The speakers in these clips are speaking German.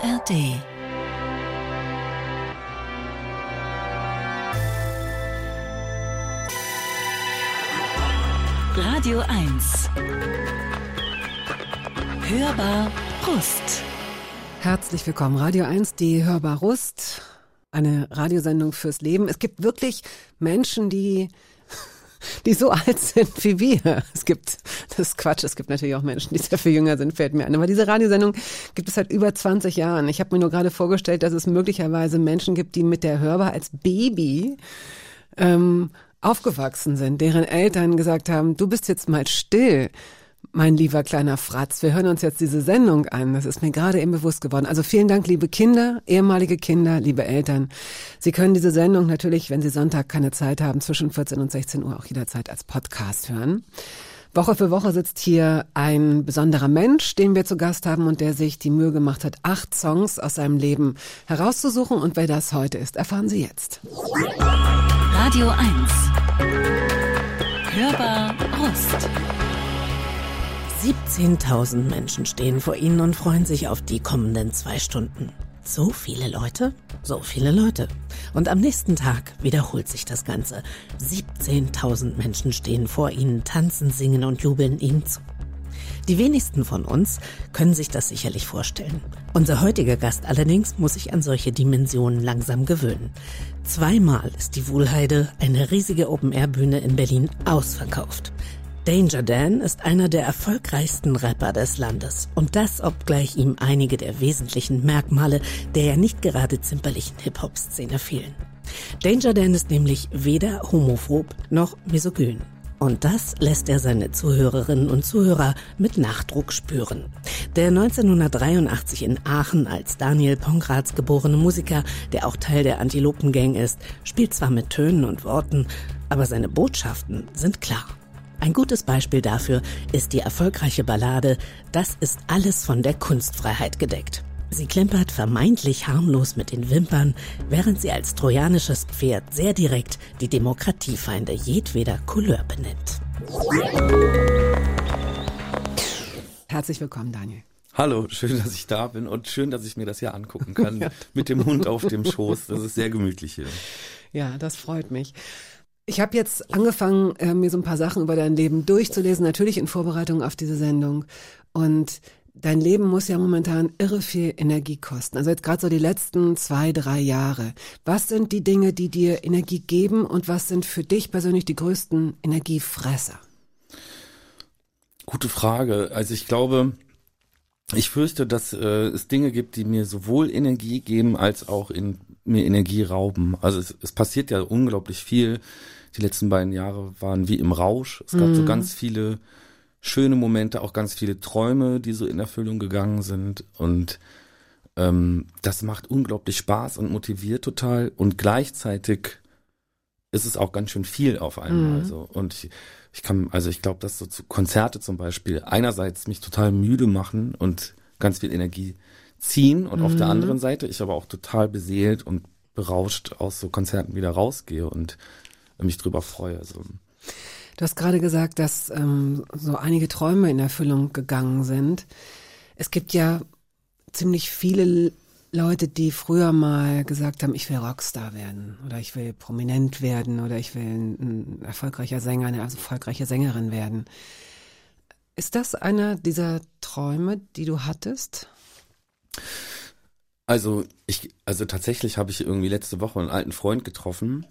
ARD. Radio 1. Hörbar Rust. Herzlich willkommen, Radio 1, die Hörbar Rust, eine Radiosendung fürs Leben. Es gibt wirklich Menschen, die so alt sind wie wir. Das ist Quatsch, es gibt natürlich auch Menschen, die sehr viel jünger sind, fällt mir ein. Aber diese Radiosendung gibt es seit über 20 Jahren. Ich habe mir nur gerade vorgestellt, dass es möglicherweise Menschen gibt, die mit der Hörbar als Baby aufgewachsen sind, deren Eltern gesagt haben, du bist jetzt mal still, mein lieber kleiner Fratz, wir hören uns jetzt diese Sendung an. Das ist mir gerade eben bewusst geworden. Also vielen Dank, liebe Kinder, ehemalige Kinder, liebe Eltern. Sie können diese Sendung natürlich, wenn Sie Sonntag keine Zeit haben, zwischen 14 und 16 Uhr auch jederzeit als Podcast hören. Woche für Woche sitzt hier ein besonderer Mensch, den wir zu Gast haben und der sich die Mühe gemacht hat, 8 Songs aus seinem Leben herauszusuchen. Und wer das heute ist, erfahren Sie jetzt. Radio 1. Hörbar Rust. 17.000 Menschen stehen vor Ihnen und freuen sich auf die kommenden 2 Stunden. So viele Leute? So viele Leute. Und am nächsten Tag wiederholt sich das Ganze. 17.000 Menschen stehen vor Ihnen, tanzen, singen und jubeln Ihnen zu. Die wenigsten von uns können sich das sicherlich vorstellen. Unser heutiger Gast allerdings muss sich an solche Dimensionen langsam gewöhnen. 2-mal ist die Wuhlheide, eine riesige Open-Air-Bühne in Berlin, ausverkauft. Danger Dan ist einer der erfolgreichsten Rapper des Landes. Und das, obgleich ihm einige der wesentlichen Merkmale der ja nicht gerade zimperlichen Hip-Hop-Szene fehlen. Danger Dan ist nämlich weder homophob noch misogyn. Und das lässt er seine Zuhörerinnen und Zuhörer mit Nachdruck spüren. Der 1983 in Aachen als Daniel Pongratz geborene Musiker, der auch Teil der Antilopen-Gang ist, spielt zwar mit Tönen und Worten, aber seine Botschaften sind klar. Ein gutes Beispiel dafür ist die erfolgreiche Ballade »Das ist alles von der Kunstfreiheit gedeckt«. Sie klimpert vermeintlich harmlos mit den Wimpern, während sie als trojanisches Pferd sehr direkt die Demokratiefeinde jedweder Couleur benennt. Herzlich willkommen, Daniel. Hallo, schön, dass ich da bin und schön, dass ich mir das hier angucken kann, ja, mit dem Hund auf dem Schoß. Das ist sehr gemütlich hier. Ja, das freut mich. Ich habe jetzt angefangen, mir so ein paar Sachen über dein Leben durchzulesen, natürlich in Vorbereitung auf diese Sendung. Und dein Leben muss ja momentan irre viel Energie kosten. Also jetzt gerade so die letzten 2-3 Jahre. Was sind die Dinge, die dir Energie geben und was sind für dich persönlich die größten Energiefresser? Gute Frage. Also ich glaube, ich fürchte, dass es Dinge gibt, die mir sowohl Energie geben, als auch mir Energie rauben. Also es passiert ja unglaublich viel. Die letzten beiden Jahre waren wie im Rausch. Es gab so ganz viele schöne Momente, auch ganz viele Träume, die so in Erfüllung gegangen sind. Und das macht unglaublich Spaß und motiviert total. Und gleichzeitig ist es auch ganz schön viel auf einmal. So. Und ich glaube, dass so Konzerte zum Beispiel einerseits mich total müde machen und ganz viel Energie ziehen und auf der anderen Seite ich aber auch total beseelt und berauscht aus so Konzerten wieder rausgehe und mich drüber freue. So. Du hast gerade gesagt, dass so einige Träume in Erfüllung gegangen sind. Es gibt ja ziemlich viele Leute, die früher mal gesagt haben, ich will Rockstar werden oder ich will prominent werden oder ich will ein erfolgreicher Sänger, eine erfolgreiche Sängerin werden. Ist das einer dieser Träume, die du hattest? Also tatsächlich habe ich irgendwie letzte Woche einen alten Freund getroffen,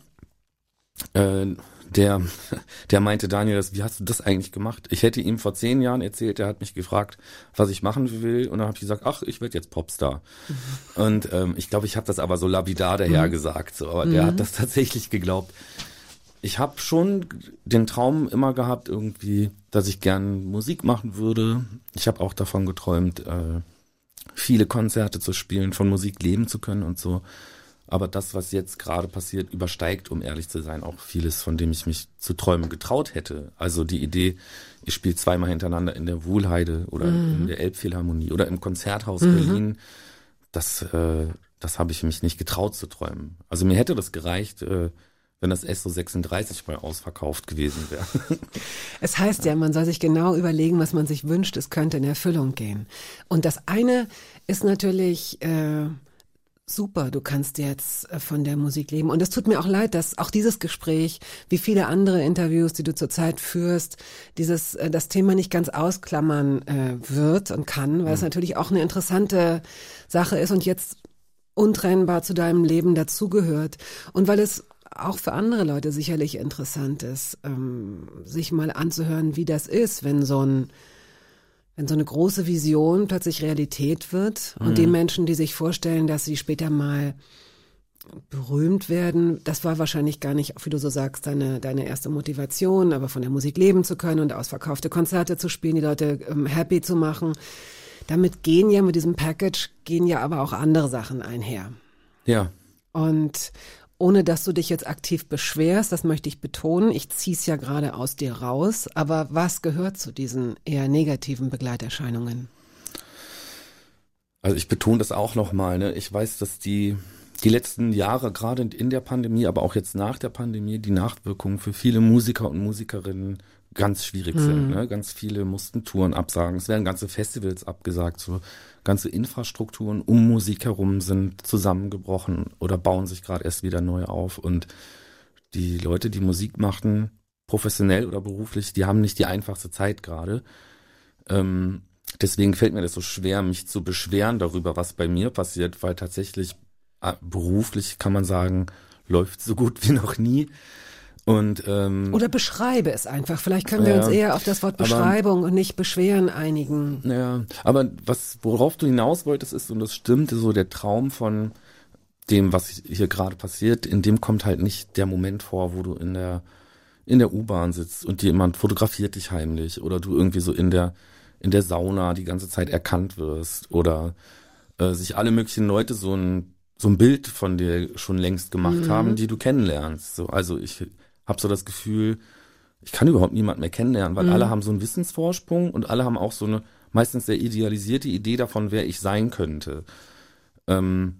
der meinte, Daniel, wie hast du das eigentlich gemacht? Ich hätte ihm vor 10 Jahren erzählt, er hat mich gefragt, was ich machen will und dann habe ich gesagt, ach, ich werde jetzt Popstar. Und ich glaube, ich habe das aber so lapidar daher gesagt, so, aber der hat das tatsächlich geglaubt. Ich habe schon den Traum immer gehabt irgendwie, dass ich gern Musik machen würde. Ich habe auch davon geträumt, viele Konzerte zu spielen, von Musik leben zu können und so. Aber das, was jetzt gerade passiert, übersteigt, um ehrlich zu sein, auch vieles, von dem ich mich zu träumen getraut hätte. Also die Idee, ich spiele 2-mal hintereinander in der Wuhlheide oder in der Elbphilharmonie oder im Konzerthaus Berlin, das habe ich mich nicht getraut zu träumen. Also mir hätte das gereicht, wenn wenn das SO 36 mal ausverkauft gewesen wäre. Es heißt ja, man soll sich genau überlegen, was man sich wünscht, es könnte in Erfüllung gehen. Und das eine ist natürlich super, du kannst jetzt von der Musik leben. Und es tut mir auch leid, dass auch dieses Gespräch, wie viele andere Interviews, die du zurzeit führst, das Thema nicht ganz ausklammern wird und kann, weil es natürlich auch eine interessante Sache ist und jetzt untrennbar zu deinem Leben dazugehört. Und weil es auch für andere Leute sicherlich interessant ist, sich mal anzuhören, wie das ist, wenn so eine große Vision plötzlich Realität wird und die Menschen, die sich vorstellen, dass sie später mal berühmt werden, das war wahrscheinlich gar nicht, wie du so sagst, deine erste Motivation, aber von der Musik leben zu können und ausverkaufte Konzerte zu spielen, die Leute happy zu machen. Damit mit diesem Package gehen ja aber auch andere Sachen einher. Ja. Und ohne dass du dich jetzt aktiv beschwerst, das möchte ich betonen, ich zieh's ja gerade aus dir raus, aber was gehört zu diesen eher negativen Begleiterscheinungen? Also ich betone das auch nochmal, ne? Ich weiß, dass die letzten Jahre, gerade in der Pandemie, aber auch jetzt nach der Pandemie, die Nachwirkungen für viele Musiker und Musikerinnen ganz schwierig sind. Ne? Ganz viele mussten Touren absagen, es werden ganze Festivals abgesagt, so ganze Infrastrukturen um Musik herum sind zusammengebrochen oder bauen sich gerade erst wieder neu auf. Und die Leute, die Musik machen, professionell oder beruflich, die haben nicht die einfachste Zeit gerade. Deswegen fällt mir das so schwer, mich zu beschweren darüber, was bei mir passiert, weil tatsächlich beruflich, kann man sagen, läuft so gut wie noch nie. Und oder beschreibe es einfach. Vielleicht können wir uns eher auf das Wort Beschreibung und nicht Beschweren einigen. Ja, aber worauf du hinaus wolltest, ist, und das stimmt, so der Traum von dem, was hier gerade passiert, in dem kommt halt nicht der Moment vor, wo du in der U-Bahn sitzt und jemand fotografiert dich heimlich oder du irgendwie so in der Sauna die ganze Zeit erkannt wirst oder sich alle möglichen Leute so ein Bild von dir schon längst gemacht haben, die du kennenlernst. So, also ich habe so das Gefühl, ich kann überhaupt niemanden mehr kennenlernen, weil alle haben so einen Wissensvorsprung und alle haben auch so eine meistens sehr idealisierte Idee davon, wer ich sein könnte. Und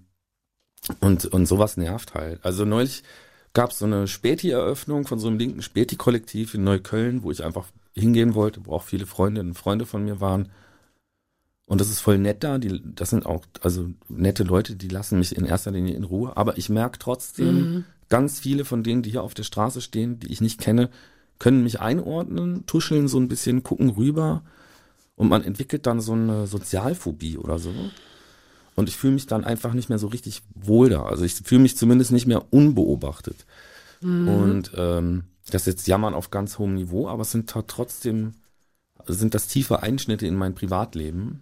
sowas nervt halt. Also neulich gab es so eine Späti-Eröffnung von so einem linken Späti-Kollektiv in Neukölln, wo ich einfach hingehen wollte, wo auch viele Freundinnen und Freunde von mir waren. Und das ist voll nett da, das sind auch also nette Leute, die lassen mich in erster Linie in Ruhe. Aber ich merke trotzdem, ganz viele von denen, die hier auf der Straße stehen, die ich nicht kenne, können mich einordnen, tuscheln so ein bisschen, gucken rüber und man entwickelt dann so eine Sozialphobie oder so. Und ich fühle mich dann einfach nicht mehr so richtig wohl da. Also ich fühle mich zumindest nicht mehr unbeobachtet. Und das ist jetzt Jammern auf ganz hohem Niveau, aber es sind trotzdem, sind das tiefe Einschnitte in mein Privatleben,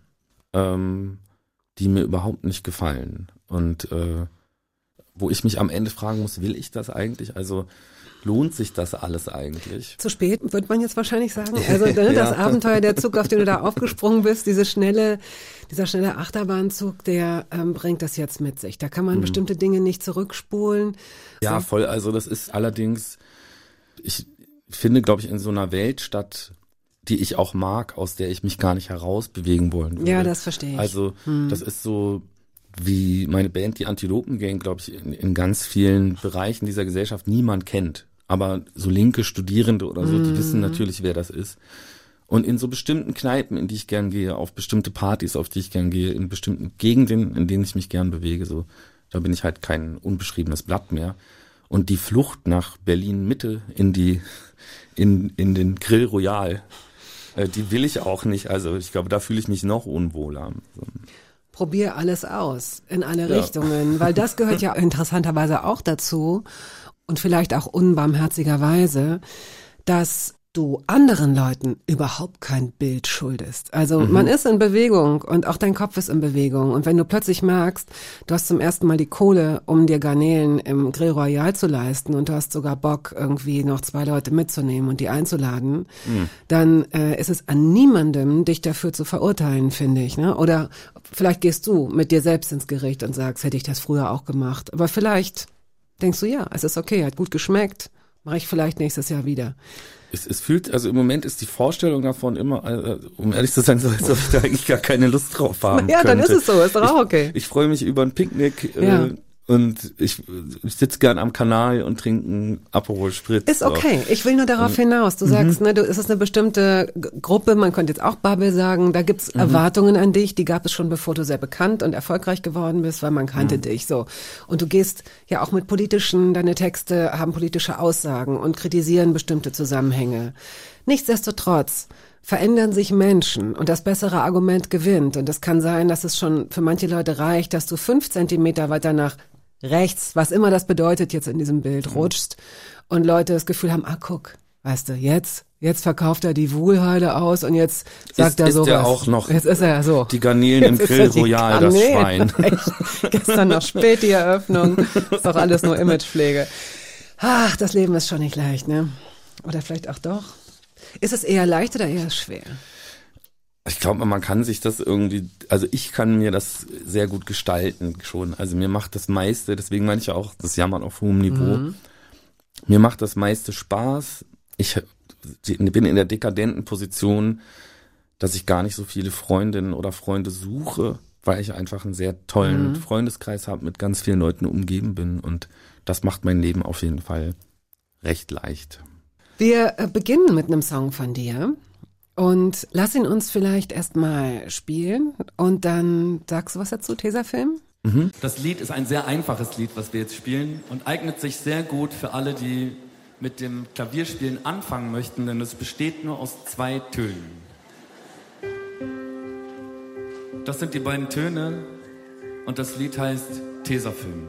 die mir überhaupt nicht gefallen. Und wo ich mich am Ende fragen muss, will ich das eigentlich? Also lohnt sich das alles eigentlich? Zu spät, wird man jetzt wahrscheinlich sagen. Also das Abenteuer, der Zug, auf den du da aufgesprungen bist, dieser schnelle Achterbahnzug, der bringt das jetzt mit sich. Da kann man bestimmte Dinge nicht zurückspulen. Ja, voll. Also das ist allerdings, ich finde, glaube ich, in so einer Welt statt, die ich auch mag, aus der ich mich gar nicht herausbewegen wollen würde. Ja, das verstehe ich. Also das ist so wie meine Band, die Antilopen-Gang, glaube ich, in ganz vielen Bereichen dieser Gesellschaft niemand kennt. Aber so linke Studierende oder so, die wissen natürlich, wer das ist. Und in so bestimmten Kneipen, in die ich gern gehe, auf bestimmte Partys, auf die ich gern gehe, in bestimmten Gegenden, in denen ich mich gern bewege, so, da bin ich halt kein unbeschriebenes Blatt mehr. Und die Flucht nach Berlin-Mitte in den Grill Royal, die will ich auch nicht. Also ich glaube, da fühle ich mich noch unwohler. Probier alles aus, in alle Richtungen, weil das gehört ja interessanterweise auch dazu und vielleicht auch unbarmherzigerweise, dass du anderen Leuten überhaupt kein Bild schuldest. Also man ist in Bewegung und auch dein Kopf ist in Bewegung. Und wenn du plötzlich merkst, du hast zum ersten Mal die Kohle, um dir Garnelen im Grill Royal zu leisten und du hast sogar Bock, irgendwie noch 2 Leute mitzunehmen und die einzuladen, dann ist es an niemandem, dich dafür zu verurteilen, finde ich. Ne? Oder vielleicht gehst du mit dir selbst ins Gericht und sagst, hätte ich das früher auch gemacht. Aber vielleicht denkst du, ja, es ist okay, hat gut geschmeckt, mache ich vielleicht nächstes Jahr wieder. Es fühlt, also im Moment ist die Vorstellung davon immer, um ehrlich zu sein, so als ob ich da eigentlich gar keine Lust drauf haben ja, könnte. Dann ist es so, ist doch auch okay. Ich freue mich über ein Picknick Und ich sitze gern am Kanal und trinke einen Aperol Spritz. Ist okay. Ich will nur darauf hinaus. Du sagst, ne, es ist eine bestimmte Gruppe, man könnte jetzt auch Bubble sagen, da gibt's Erwartungen an dich, die gab es schon, bevor du sehr bekannt und erfolgreich geworden bist, weil man kannte dich so. Und du gehst ja auch mit deine Texte haben politische Aussagen und kritisieren bestimmte Zusammenhänge. Nichtsdestotrotz verändern sich Menschen und das bessere Argument gewinnt. Und es kann sein, dass es schon für manche Leute reicht, dass du 5 Zentimeter weiter nach rechts, was immer das bedeutet jetzt in diesem Bild, rutschst und Leute das Gefühl haben, guck, weißt du, jetzt verkauft er die Wohlheide aus und jetzt sagt er sowas. Ist er auch noch jetzt ist er so. Die Garnelen im Grill Royal, das Schwein. Gestern noch spät die Eröffnung, ist doch alles nur Imagepflege. Ach, das Leben ist schon nicht leicht, ne? Oder vielleicht auch doch. Ist es eher leicht oder eher schwer? Ich glaube, man kann sich das irgendwie, also ich kann mir das sehr gut gestalten schon. Also mir macht das meiste, deswegen meine ich ja auch, das Jammern auf hohem Niveau. Mir macht das meiste Spaß. Ich bin in der dekadenten Position, dass ich gar nicht so viele Freundinnen oder Freunde suche, weil ich einfach einen sehr tollen Freundeskreis habe, mit ganz vielen Leuten umgeben bin. Und das macht mein Leben auf jeden Fall recht leicht. Wir beginnen mit einem Song von dir. Und lass ihn uns vielleicht erstmal spielen und dann sagst du was dazu, Tesafilm? Das Lied ist ein sehr einfaches Lied, was wir jetzt spielen und eignet sich sehr gut für alle, die mit dem Klavierspielen anfangen möchten, denn es besteht nur aus 2 Tönen. Das sind die beiden Töne und das Lied heißt Tesafilm.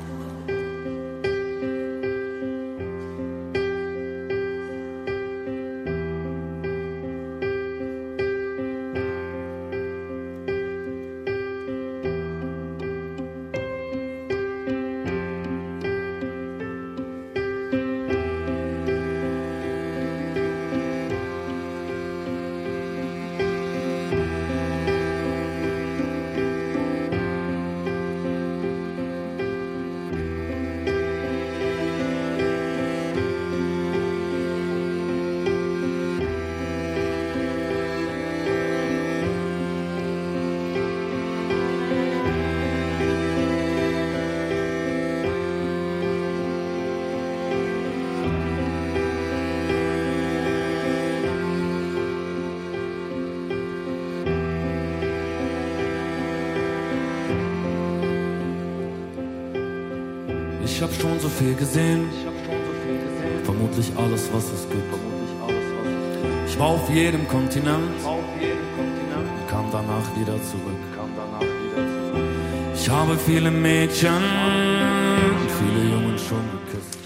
Ich hab schon so viel gesehen, vermutlich alles, was es gibt. Ich war auf jedem Kontinent und kam danach wieder zurück. Ich habe viele Mädchen und viele Jungen schon geküsst.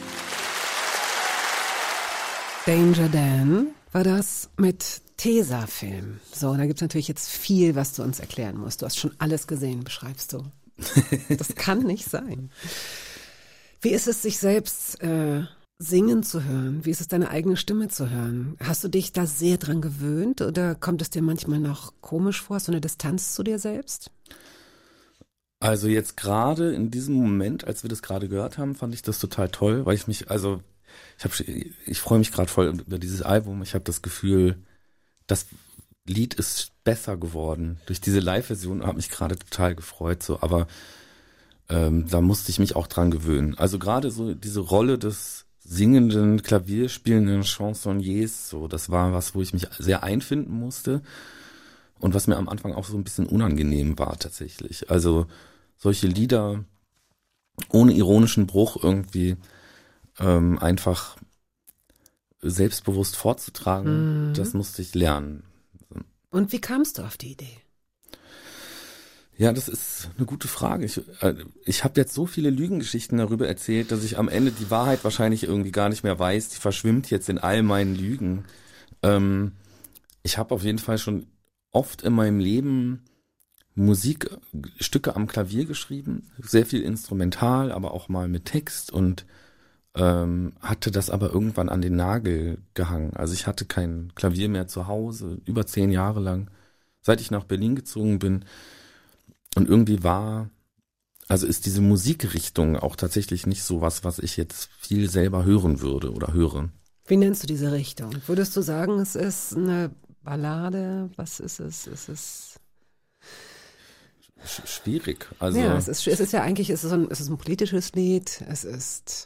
Danger Dan war das mit Tesafilm. So, da gibt's natürlich jetzt viel, was du uns erklären musst. Du hast schon alles gesehen, beschreibst du. Das kann nicht sein. Wie ist es, sich selbst singen zu hören? Wie ist es, deine eigene Stimme zu hören? Hast du dich da sehr dran gewöhnt oder kommt es dir manchmal noch komisch vor, so eine Distanz zu dir selbst? Also jetzt gerade in diesem Moment, als wir das gerade gehört haben, fand ich das total toll, weil ich freue mich gerade voll über dieses Album. Ich habe das Gefühl, das Lied ist besser geworden. Durch diese Live-Version habe mich gerade total gefreut, so, aber da musste ich mich auch dran gewöhnen. Also gerade so diese Rolle des singenden, klavierspielenden Chansonniers, so, das war was, wo ich mich sehr einfinden musste und was mir am Anfang auch so ein bisschen unangenehm war tatsächlich. Also solche Lieder ohne ironischen Bruch irgendwie einfach selbstbewusst vorzutragen, das musste ich lernen. Und wie kamst du auf die Idee? Ja, das ist eine gute Frage. Ich habe jetzt so viele Lügengeschichten darüber erzählt, dass ich am Ende die Wahrheit wahrscheinlich irgendwie gar nicht mehr weiß. Die verschwimmt jetzt in all meinen Lügen. Ich habe auf jeden Fall schon oft in meinem Leben Musikstücke am Klavier geschrieben. Sehr viel instrumental, aber auch mal mit Text und hatte das aber irgendwann an den Nagel gehangen. Also ich hatte kein Klavier mehr zu Hause, über 10 Jahre lang, seit ich nach Berlin gezogen bin. Und irgendwie ist diese Musikrichtung auch tatsächlich nicht so was ich jetzt viel selber hören würde oder höre. Wie nennst du diese Richtung? Würdest du sagen, es ist eine Ballade? Was ist es? schwierig. Also ja, es ist ja eigentlich, es ist ein politisches Lied, es ist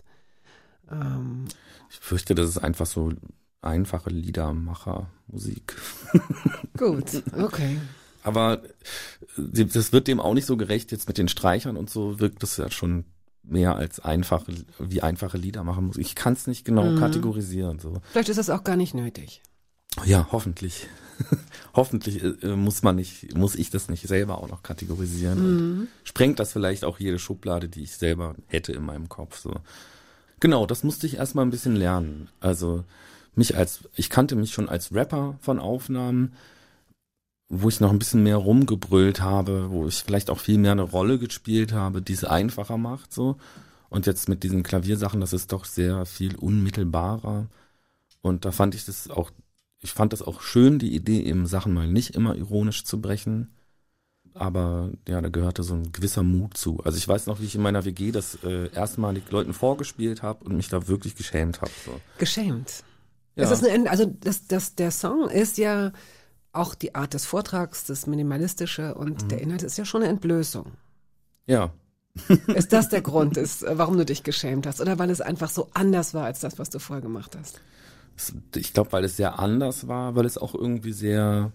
ich fürchte, das ist einfach so einfache Liedermacher-Musik. gut, okay. Aber das wird dem auch nicht so gerecht. Jetzt mit den Streichern und so wirkt das ja schon mehr als einfache Liedermacher-Musik. Ich kann es nicht genau kategorisieren. So. Vielleicht ist das auch gar nicht nötig. Ja, hoffentlich. Hoffentlich muss ich das nicht selber auch noch kategorisieren. Und sprengt das vielleicht auch jede Schublade, die ich selber hätte in meinem Kopf. So. Genau, das musste ich erstmal ein bisschen lernen. Also ich kannte mich schon als Rapper von Aufnahmen, wo ich noch ein bisschen mehr rumgebrüllt habe, wo ich vielleicht auch viel mehr eine Rolle gespielt habe, die es einfacher macht. So. Und jetzt mit diesen Klaviersachen, das ist doch sehr viel unmittelbarer. Und da fand ich das auch schön, die Idee, eben Sachen mal nicht immer ironisch zu brechen. Aber ja, da gehörte so ein gewisser Mut zu. Also ich weiß noch, wie ich in meiner WG das erstmalig Leuten vorgespielt habe und mich da wirklich geschämt habe. So. Geschämt. Ja. Der Song ist ja auch die Art des Vortrags, das Minimalistische und der Inhalt ist ja schon eine Entblößung. Ja. Ist das der Grund, warum du dich geschämt hast? Oder weil es einfach so anders war als das, was du vorher gemacht hast? Ich glaube, weil es sehr anders war, weil es auch irgendwie sehr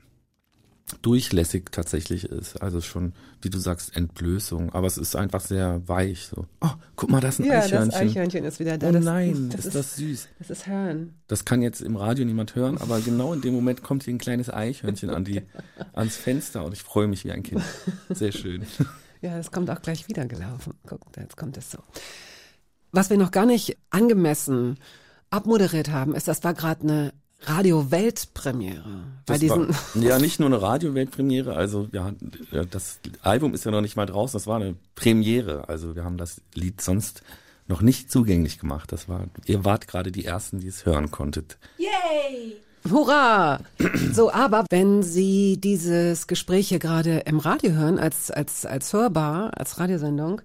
durchlässig tatsächlich ist. Also schon, wie du sagst, Entblößung. Aber es ist einfach sehr weich. So. Oh, guck mal, das ist ein Eichhörnchen. Ja, das Eichhörnchen ist wieder da. Oh nein, ist das süß. Das ist Hörn. Das kann jetzt im Radio niemand hören, aber genau in dem Moment kommt hier ein kleines Eichhörnchen ans Fenster und ich freue mich wie ein Kind. Sehr schön. Ja, das kommt auch gleich wieder gelaufen. Guck, jetzt kommt es so. Was wir noch gar nicht angemessen abmoderiert haben, das war gerade eine Radio-Weltpremiere. Ja, nicht nur eine Radio-Weltpremiere, also ja, das Album ist ja noch nicht mal draußen, das war eine Premiere. Also wir haben das Lied sonst noch nicht zugänglich gemacht. Ihr wart gerade die Ersten, die es hören konntet. Yay! Hurra! So, aber wenn Sie dieses Gespräch hier gerade im Radio hören, als hörbar, als Radiosendung,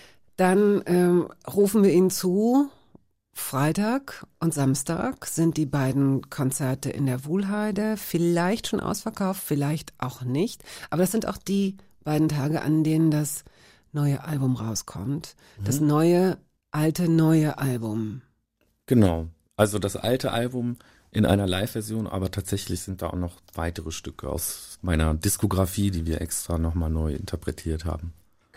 dann rufen wir Ihnen zu. Freitag und Samstag sind die beiden Konzerte in der Wuhlheide, vielleicht schon ausverkauft, vielleicht auch nicht. Aber das sind auch die beiden Tage, an denen das neue Album rauskommt. Das neue Album. Genau, also das alte Album in einer Live-Version, aber tatsächlich sind da auch noch weitere Stücke aus meiner Diskografie, die wir extra nochmal neu interpretiert haben.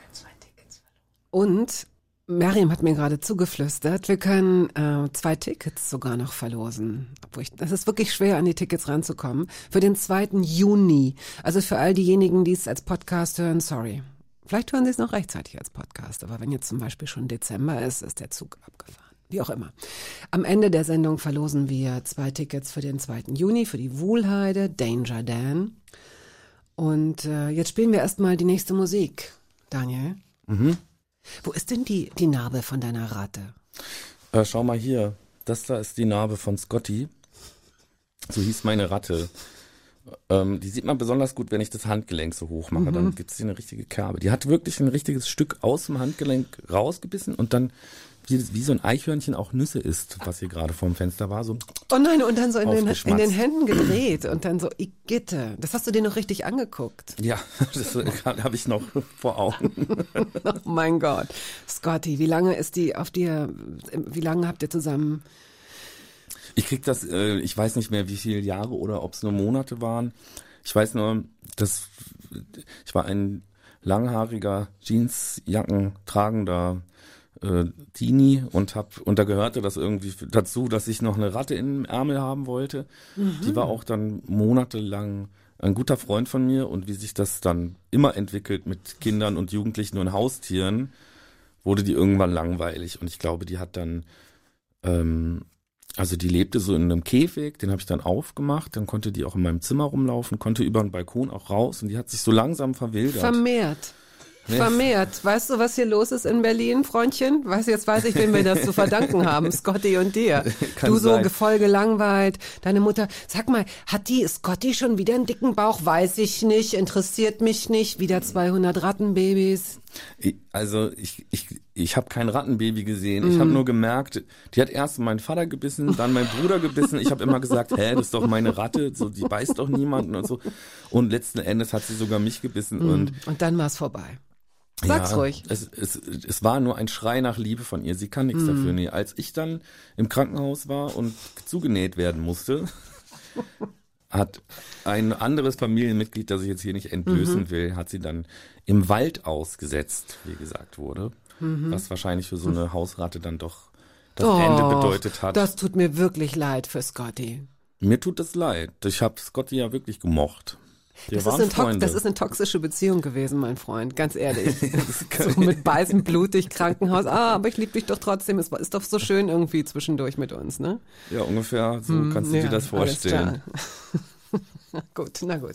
Und Miriam hat mir gerade zugeflüstert, wir können 2 Tickets sogar noch verlosen. Es ist wirklich schwer, an die Tickets ranzukommen. Für den 2. Juni. Also für all diejenigen, die es als Podcast hören, sorry. Vielleicht hören Sie es noch rechtzeitig als Podcast, aber wenn jetzt zum Beispiel schon Dezember ist der Zug abgefahren. Wie auch immer. Am Ende der Sendung verlosen wir 2 Tickets für den 2. Juni, für die Wuhlheide, Danger Dan. Und jetzt spielen wir erstmal die nächste Musik. Daniel? Wo ist denn die Narbe von deiner Ratte? Schau mal hier, das da ist die Narbe von Scotty. So hieß meine Ratte. Die sieht man besonders gut, wenn ich das Handgelenk so hoch mache. Dann gibt es hier eine richtige Kerbe. Die hat wirklich ein richtiges Stück aus dem Handgelenk rausgebissen und dann wie so ein Eichhörnchen auch Nüsse isst, was hier gerade vorm Fenster war. So oh nein, und dann so in den Händen gedreht und dann so, Igitte. Das hast du dir noch richtig angeguckt. Ja, das habe ich noch vor Augen. Oh mein Gott. Scotty, wie lange habt ihr zusammen? Ich krieg das, ich weiß nicht mehr, wie viele Jahre oder ob es nur Monate waren. Ich weiß nur, dass ich war ein langhaariger, Jeansjacken tragender Teenie und da gehörte das irgendwie dazu, dass ich noch eine Ratte im Ärmel haben wollte. Die war auch dann monatelang ein guter Freund von mir und wie sich das dann immer entwickelt mit Kindern und Jugendlichen und Haustieren, wurde die irgendwann langweilig und ich glaube, die hat dann also die lebte so in einem Käfig, den habe ich dann aufgemacht, dann konnte die auch in meinem Zimmer rumlaufen, konnte über den Balkon auch raus und die hat sich so langsam verwildert. Vermehrt. Weißt du, was hier los ist in Berlin, Freundchen? Jetzt weiß ich, wem wir das zu verdanken haben. Scotty und dir. Du so voll gelangweilt. Deine Mutter, sag mal, hat die Scotty schon wieder einen dicken Bauch? Weiß ich nicht, interessiert mich nicht. Wieder 200 Rattenbabys. Also ich habe kein Rattenbaby gesehen. Ich habe nur gemerkt, die hat erst meinen Vater gebissen, dann meinen Bruder gebissen. Ich habe immer gesagt, das ist doch meine Ratte, so die beißt doch niemanden und so. Und letzten Endes hat sie sogar mich gebissen. Und dann war es vorbei. Sag's ruhig. Es war nur ein Schrei nach Liebe von ihr. Sie kann nichts dafür. Nee, als ich dann im Krankenhaus war und zugenäht werden musste, hat ein anderes Familienmitglied, das ich jetzt hier nicht entblößen will, hat sie dann im Wald ausgesetzt, wie gesagt wurde. Was wahrscheinlich für so eine Hausratte dann doch das Ende bedeutet hat. Das tut mir wirklich leid für Scotty. Mir tut es leid. Ich habe Scotty ja wirklich gemocht. Das ist eine toxische Beziehung gewesen, mein Freund, ganz ehrlich. So mit beißen, blutig, Krankenhaus. Aber ich liebe dich doch trotzdem. Es ist doch so schön irgendwie zwischendurch mit uns, ne? Ja, ungefähr so kannst du dir das vorstellen. Gut, na gut.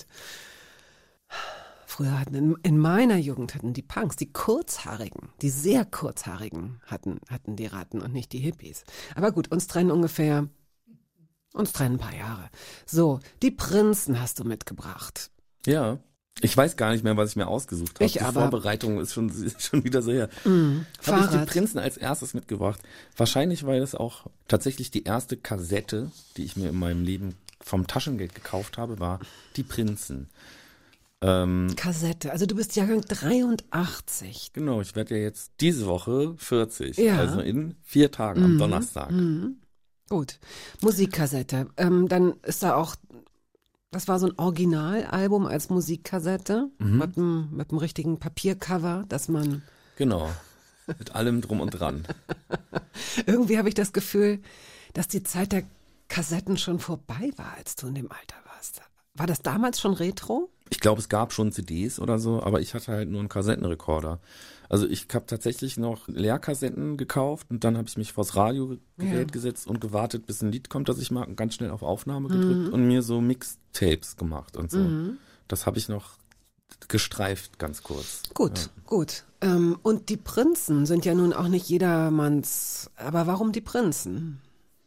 Früher in meiner Jugend hatten die Punks, die Kurzhaarigen, die sehr Kurzhaarigen hatten die Ratten und nicht die Hippies. Aber gut, uns trennen ein paar Jahre. So, die Prinzen hast du mitgebracht. Ja, ich weiß gar nicht mehr, was ich mir ausgesucht habe. Die Vorbereitung ist schon wieder so her. Habe ich die Prinzen als erstes mitgebracht. Wahrscheinlich, weil es auch tatsächlich die erste Kassette, die ich mir in meinem Leben vom Taschengeld gekauft habe, war die Prinzen. Kassette, also du bist Jahrgang 83. Genau, ich werde ja jetzt diese Woche 40, also in 4 Tagen am Donnerstag. Gut, Musikkassette. Dann ist da auch, das war so ein Originalalbum als Musikkassette mit einem richtigen Papiercover, dass man... Genau, mit allem drum und dran. Irgendwie habe ich das Gefühl, dass die Zeit der Kassetten schon vorbei war, als du in dem Alter warst. War das damals schon Retro? Ich glaube, es gab schon CDs oder so, aber ich hatte halt nur einen Kassettenrekorder. Also ich habe tatsächlich noch Leerkassetten gekauft und dann habe ich mich vors Radiogerät gesetzt und gewartet, bis ein Lied kommt, das ich mag, und ganz schnell auf Aufnahme gedrückt und mir so Mixtapes gemacht und so. Das habe ich noch gestreift, ganz kurz. Gut. Und die Prinzen sind ja nun auch nicht jedermanns, aber warum die Prinzen?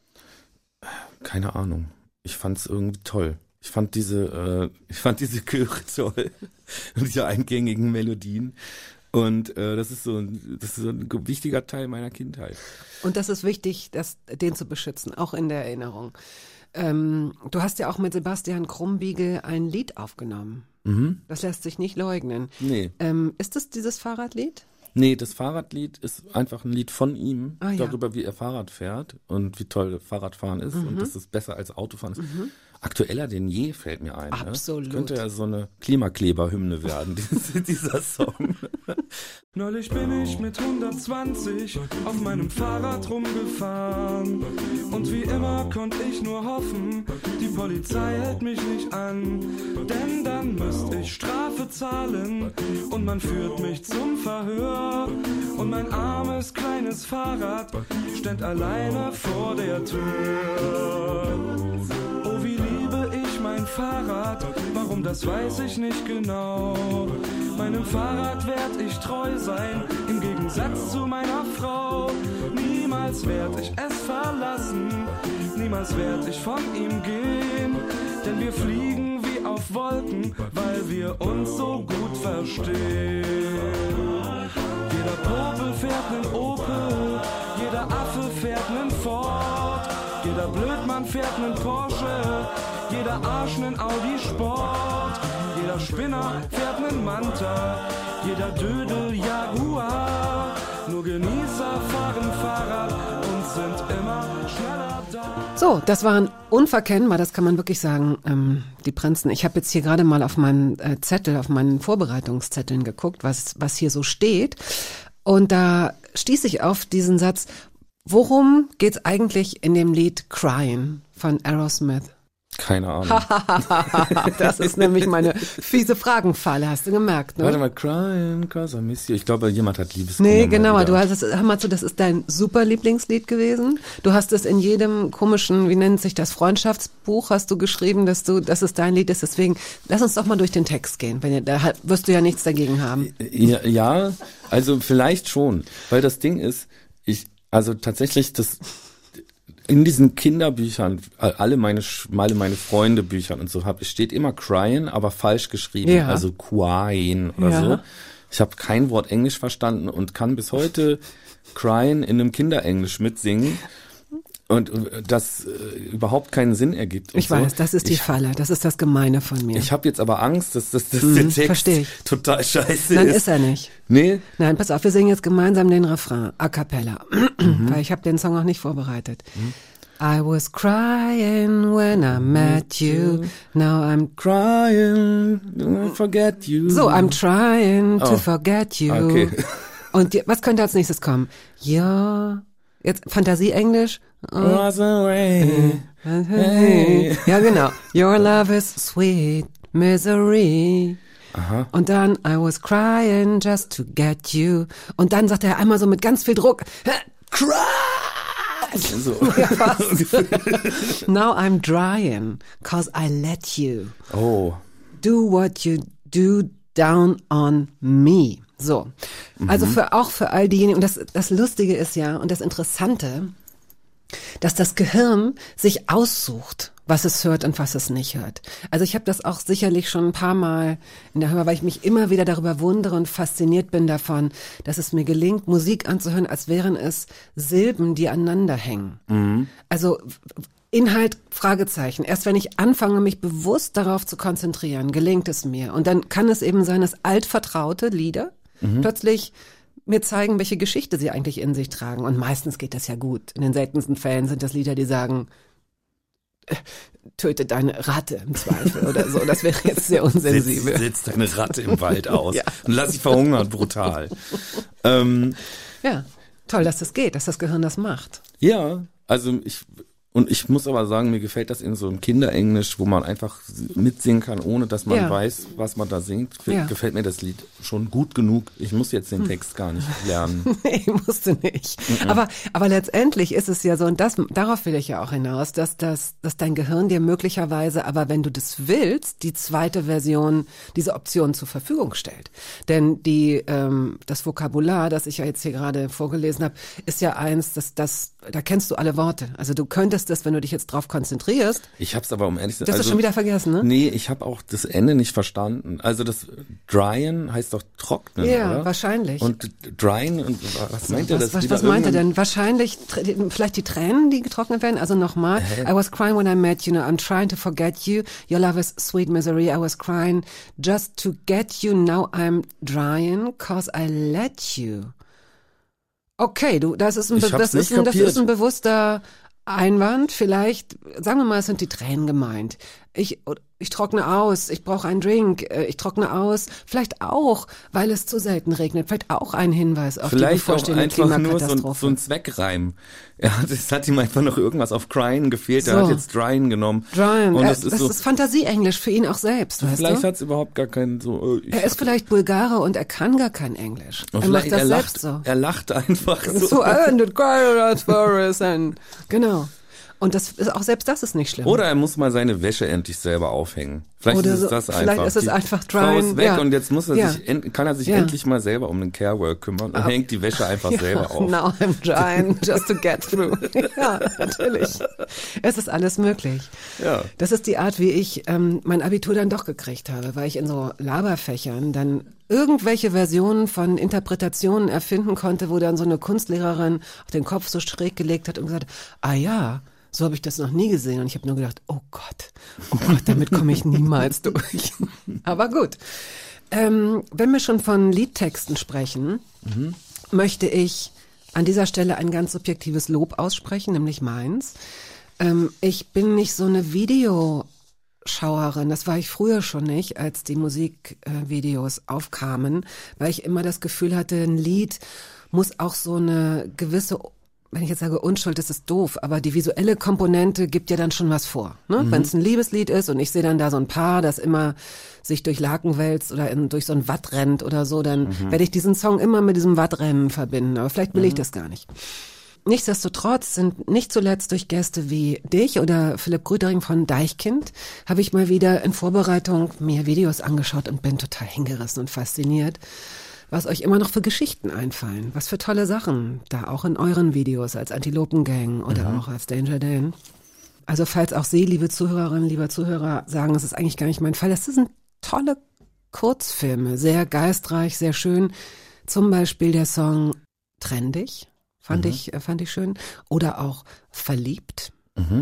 Keine Ahnung. Ich fand es irgendwie toll. Ich fand diese Chöre toll und diese eingängigen Melodien. Und das ist so ein wichtiger Teil meiner Kindheit. Und das ist wichtig, den zu beschützen, auch in der Erinnerung. Du hast ja auch mit Sebastian Krumbiegel ein Lied aufgenommen. Das lässt sich nicht leugnen. Nee. Ist das dieses Fahrradlied? Nee, das Fahrradlied ist einfach ein Lied von ihm, darüber, wie er Fahrrad fährt und wie toll Fahrradfahren ist und dass es besser als Autofahren ist. Aktueller denn je, fällt mir ein. Absolut. Ne? Könnte ja so eine Klimakleber-Hymne werden, dieser Song. Neulich bin ich mit 120 auf meinem Fahrrad rumgefahren. Und wie immer konnte ich nur hoffen, die Polizei hält mich nicht an. Denn dann müsste ich Strafe zahlen und man führt mich zum Verhör. Und mein armes kleines Fahrrad stand alleine vor der Tür. Oh, wie liebe ich mein Fahrrad, warum, das weiß ich nicht genau. Meinem Fahrrad werd ich treu sein, im Gegensatz zu meiner Frau. Niemals werd ich es verlassen, niemals werd ich von ihm gehen. Denn wir fliegen wie auf Wolken, weil wir uns so gut verstehen. Jeder Popel fährt nen Opel, jeder Affe fährt nen Ford. Jeder Blödmann fährt nen Porsche, jeder Arsch nen Audi Sport. Jeder Spinner fährt nen Manta, jeder Dödel Jaguar. Nur Genießer fahren Fahrrad und sind immer schneller da. So, das waren unverkennbar, das kann man wirklich sagen, die Prinzen. Ich habe jetzt hier gerade mal auf meinen auf meinen Vorbereitungszetteln geguckt, was hier so steht. Und da stieß ich auf diesen Satz: Worum geht's eigentlich in dem Lied Crying von Aerosmith? Keine Ahnung. Das ist nämlich meine fiese Fragenfalle, hast du gemerkt, ne? Warte mal, Crying, 'cause I miss you. Ich glaube, jemand hat Liebeskummer. Nee, genau, hör mal zu, das ist dein super Lieblingslied gewesen. Du hast es in jedem komischen, wie nennt sich das, Freundschaftsbuch hast du geschrieben, dass es dein Lied ist. Deswegen, lass uns doch mal durch den Text gehen. Da wirst du ja nichts dagegen haben. Ja, also vielleicht schon. Weil das Ding ist, tatsächlich, in diesen Kinderbüchern, alle meine Freunde-Büchern und so steht immer Crying, aber falsch geschrieben, also Quine oder so. Ich habe kein Wort Englisch verstanden und kann bis heute Crying in einem Kinderenglisch mitsingen. Und das überhaupt keinen Sinn ergibt. Ich weiß, das ist die Falle. Das ist das Gemeine von mir. Ich habe jetzt aber Angst, dass der Text total scheiße ist. Nein, ist er nicht. Nee? Nein, pass auf, wir singen jetzt gemeinsam den Refrain, a cappella. Weil ich habe den Song auch nicht vorbereitet. I was crying when I met you. Now I'm crying, forget you. So, I'm trying to forget you. Okay. Und was könnte als nächstes kommen? Ja, jetzt Fantasie-Englisch. Was away. Hey. Ja, genau. Your love is sweet misery. Aha. Und dann I was crying just to get you. Und dann sagt er einmal so mit ganz viel Druck, cry! So. Ja, fast. Now I'm drying, 'cause I let you. Oh. Do what you do down on me. So. Also auch für all diejenigen, und das Lustige ist ja, und das Interessante, dass das Gehirn sich aussucht, was es hört und was es nicht hört. Also ich habe das auch sicherlich schon ein paar Mal in der Hörer, weil ich mich immer wieder darüber wundere und fasziniert bin davon, dass es mir gelingt, Musik anzuhören, als wären es Silben, die aneinander hängen. Also Inhalt, Fragezeichen. Erst wenn ich anfange, mich bewusst darauf zu konzentrieren, gelingt es mir. Und dann kann es eben sein, dass altvertraute Lieder plötzlich mir zeigen, welche Geschichte sie eigentlich in sich tragen. Und meistens geht das ja gut. In den seltensten Fällen sind das Lieder, die sagen, töte deine Ratte im Zweifel oder so. Das wäre jetzt sehr unsensibel. Setz deine Ratte im Wald aus und lass sie verhungern, brutal. Ja, toll, dass das geht, dass das Gehirn das macht. Ja, also ich muss aber sagen, mir gefällt das in so einem Kinderenglisch, wo man einfach mitsingen kann, ohne dass man weiß, was man da singt. Gefällt mir das Lied schon gut genug. Ich muss jetzt den Text gar nicht lernen. Nee, musst du nicht. Aber letztendlich ist es ja so, und darauf will ich ja auch hinaus, dass dein Gehirn dir möglicherweise, aber wenn du das willst, die zweite Version, diese Option zur Verfügung stellt. Denn das Vokabular, das ich ja jetzt hier gerade vorgelesen habe, ist ja eins, da kennst du alle Worte. Also du könntest das, wenn du dich jetzt drauf konzentrierst. Ich hab's aber, um ehrlich zu sein. Du hast es schon wieder vergessen, ne? Nee, ich habe auch das Ende nicht verstanden. Also das Dryen heißt doch trocknen, ja, oder? Wahrscheinlich. Und Dryen, und was meint er? Was meint er denn? Wahrscheinlich, vielleicht die Tränen, die getrocknet werden. Also nochmal. I was crying when I met you. I'm trying to forget you. Your love is sweet misery. I was crying just to get you. Now I'm drying, 'cause I let you. Okay, das ist ein bewusster Einwand. Vielleicht, sagen wir mal, es sind die Tränen gemeint. Ich trockne aus, ich brauche einen Drink, ich trockne aus. Vielleicht auch, weil es zu selten regnet. Vielleicht auch ein Hinweis auf die bevorstehende Klimakatastrophe. Vielleicht auch einfach nur so ein Zweckreim. Es hat ihm einfach noch irgendwas auf Crying gefehlt. Er hat jetzt Dryen genommen. Dryen, das ist Fantasieenglisch für ihn auch selbst, weißt du? Vielleicht hat es überhaupt gar keinen so... Er ist vielleicht Bulgare und er kann gar kein Englisch. Er macht das selbst so. Er lacht einfach so. So, genau. Und selbst das ist nicht schlimm. Oder er muss mal seine Wäsche endlich selber aufhängen. Vielleicht ist es das einfach. Vielleicht ist es einfach Frau ist weg und jetzt kann er sich endlich mal selber um den Care-Work kümmern und hängt die Wäsche einfach selber auf. Now I'm trying just to get through. Ja, natürlich. Es ist alles möglich. Ja. Das ist die Art, wie ich mein Abitur dann doch gekriegt habe, weil ich in so Laberfächern dann irgendwelche Versionen von Interpretationen erfinden konnte, wo dann so eine Kunstlehrerin auf den Kopf so schräg gelegt hat und gesagt, ah ja, so habe ich das noch nie gesehen. Und ich habe nur gedacht, oh Gott, damit komme ich niemals durch. Aber gut. Wenn wir schon von Liedtexten sprechen, möchte ich an dieser Stelle ein ganz subjektives Lob aussprechen, nämlich meins. Ich bin nicht so eine Videoschauerin, das war ich früher schon nicht, als die Musikvideos aufkamen, weil ich immer das Gefühl hatte, ein Lied muss auch so eine gewisse, wenn ich jetzt sage Unschuld, das ist doof, aber die visuelle Komponente gibt ja dann schon was vor. Ne? Wenn es ein Liebeslied ist und ich sehe dann da so ein Paar, das immer sich durch Laken wälzt oder durch so ein Watt rennt oder so, dann werde ich diesen Song immer mit diesem Wattrennen verbinden. Aber vielleicht will ich das gar nicht. Nichtsdestotrotz sind nicht zuletzt durch Gäste wie dich oder Philipp Grütering von Deichkind habe ich mal wieder in Vorbereitung mir Videos angeschaut und bin total hingerissen und fasziniert, was euch immer noch für Geschichten einfallen. Was für tolle Sachen da auch in euren Videos als Antilopengang oder auch als Danger Dan. Also falls auch Sie, liebe Zuhörerinnen, lieber Zuhörer, sagen, es ist eigentlich gar nicht mein Fall. Das sind tolle Kurzfilme, sehr geistreich, sehr schön. Zum Beispiel der Song Trendig, fand ich schön. Oder auch Verliebt. Mhm.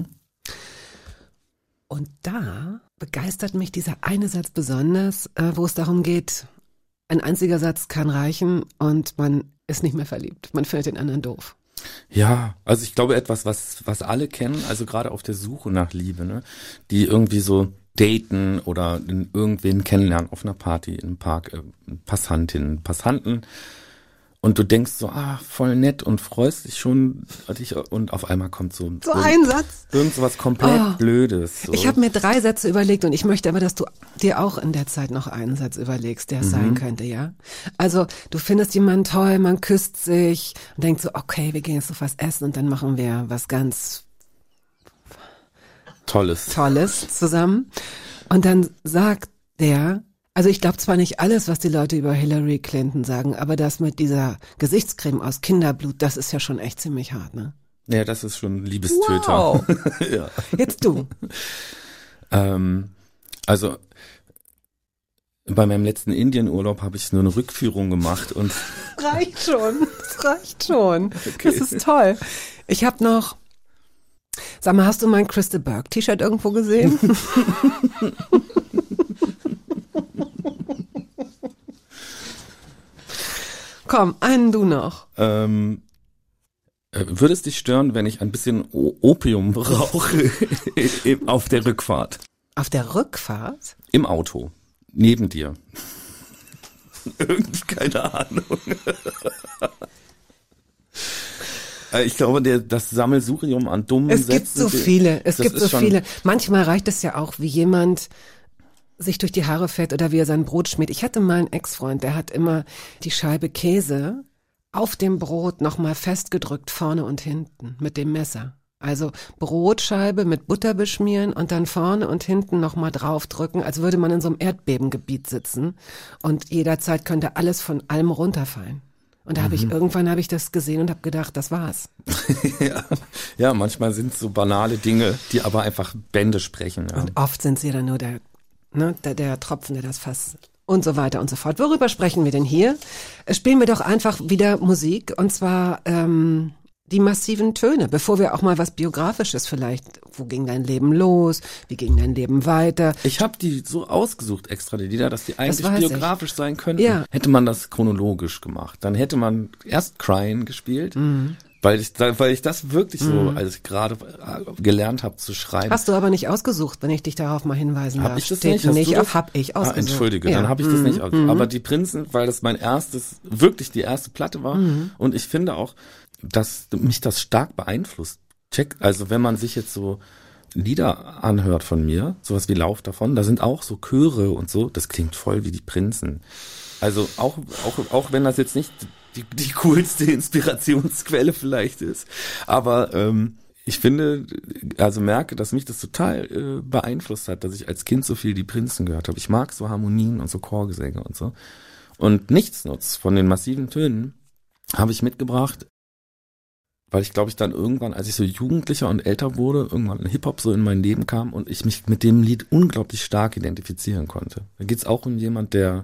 Und da begeistert mich dieser eine Satz besonders, wo es darum geht, ein einziger Satz kann reichen und man ist nicht mehr verliebt. Man findet den anderen doof. Ja, also ich glaube etwas, was alle kennen, also gerade auf der Suche nach Liebe, ne? Die irgendwie so daten oder irgendwen kennenlernen auf einer Party, im Park, Passantinnen, Passanten. Und du denkst so, voll nett und freust dich schon und auf einmal kommt so ein Satz. Irgend so was komplett Blödes. So. Ich habe mir 3 Sätze überlegt und ich möchte aber, dass du dir auch in der Zeit noch einen Satz überlegst, der es sein könnte, ja? Also du findest jemanden toll, man küsst sich und denkt so, okay, wir gehen jetzt noch was essen und dann machen wir was ganz Tolles zusammen. Und dann sagt der, also ich glaube zwar nicht alles, was die Leute über Hillary Clinton sagen, aber das mit dieser Gesichtscreme aus Kinderblut, das ist ja schon echt ziemlich hart, ne? Ja, das ist schon ein Liebestöter. Wow. Ja. Jetzt du. Also bei meinem letzten Indienurlaub habe ich nur eine Rückführung gemacht und reicht schon. Okay. Das ist toll. Ich habe noch, sag mal, hast du mein Crystal Burke T-Shirt irgendwo gesehen? Komm, einen du noch. Würde es dich stören, wenn ich ein bisschen Opium rauche auf der Rückfahrt? Auf der Rückfahrt? Im Auto. Neben dir. Keine Ahnung. Ich glaube, das Sammelsurium an dummen Sätzen. Es gibt so viele. Manchmal reicht es ja auch, wie jemand sich durch die Haare fährt oder wie er sein Brot schmiert. Ich hatte mal einen Ex-Freund, der hat immer die Scheibe Käse auf dem Brot nochmal festgedrückt, vorne und hinten, mit dem Messer. Also Brotscheibe mit Butter beschmieren und dann vorne und hinten nochmal draufdrücken, als würde man in so einem Erdbebengebiet sitzen und jederzeit könnte alles von allem runterfallen. Und da irgendwann habe ich das gesehen und habe gedacht, das war's. Ja, manchmal sind es so banale Dinge, die aber einfach Bände sprechen. Ja. Und oft sind sie dann nur der Tropfen, der das Fass und so weiter und so fort. Worüber sprechen wir denn hier? Spielen wir doch einfach wieder Musik und zwar die massiven Töne, bevor wir auch mal was Biografisches vielleicht, wo ging dein Leben los, wie ging dein Leben weiter? Ich habe die so ausgesucht extra, die Lieder, dass die eigentlich biografisch sein könnten. Ja. Hätte man das chronologisch gemacht, dann hätte man erst Crying gespielt, weil ich das wirklich so, als ich gerade gelernt habe zu schreiben. Hast du aber nicht ausgesucht, wenn ich dich darauf mal hinweisen darf. Hab ich das Steht nicht? Hab ich ausgesucht. Entschuldige, dann habe ich das nicht ausgesucht. Aber die Prinzen, weil das wirklich die erste Platte war und ich finde auch, dass mich das stark beeinflusst. Also wenn man sich jetzt so Lieder anhört von mir, sowas wie Lauf davon, da sind auch so Chöre und so, das klingt voll wie die Prinzen. Also auch wenn das jetzt nicht die coolste Inspirationsquelle vielleicht ist, aber ich finde, also merke, dass mich das total beeinflusst hat, dass ich als Kind so viel die Prinzen gehört habe. Ich mag so Harmonien und so Chorgesänge und so. Und Nichtsnutz von den massiven Tönen habe ich mitgebracht, weil ich glaube, ich dann irgendwann, als ich so jugendlicher und älter wurde, irgendwann Hip-Hop so in mein Leben kam und ich mich mit dem Lied unglaublich stark identifizieren konnte. Da geht's auch um jemand, der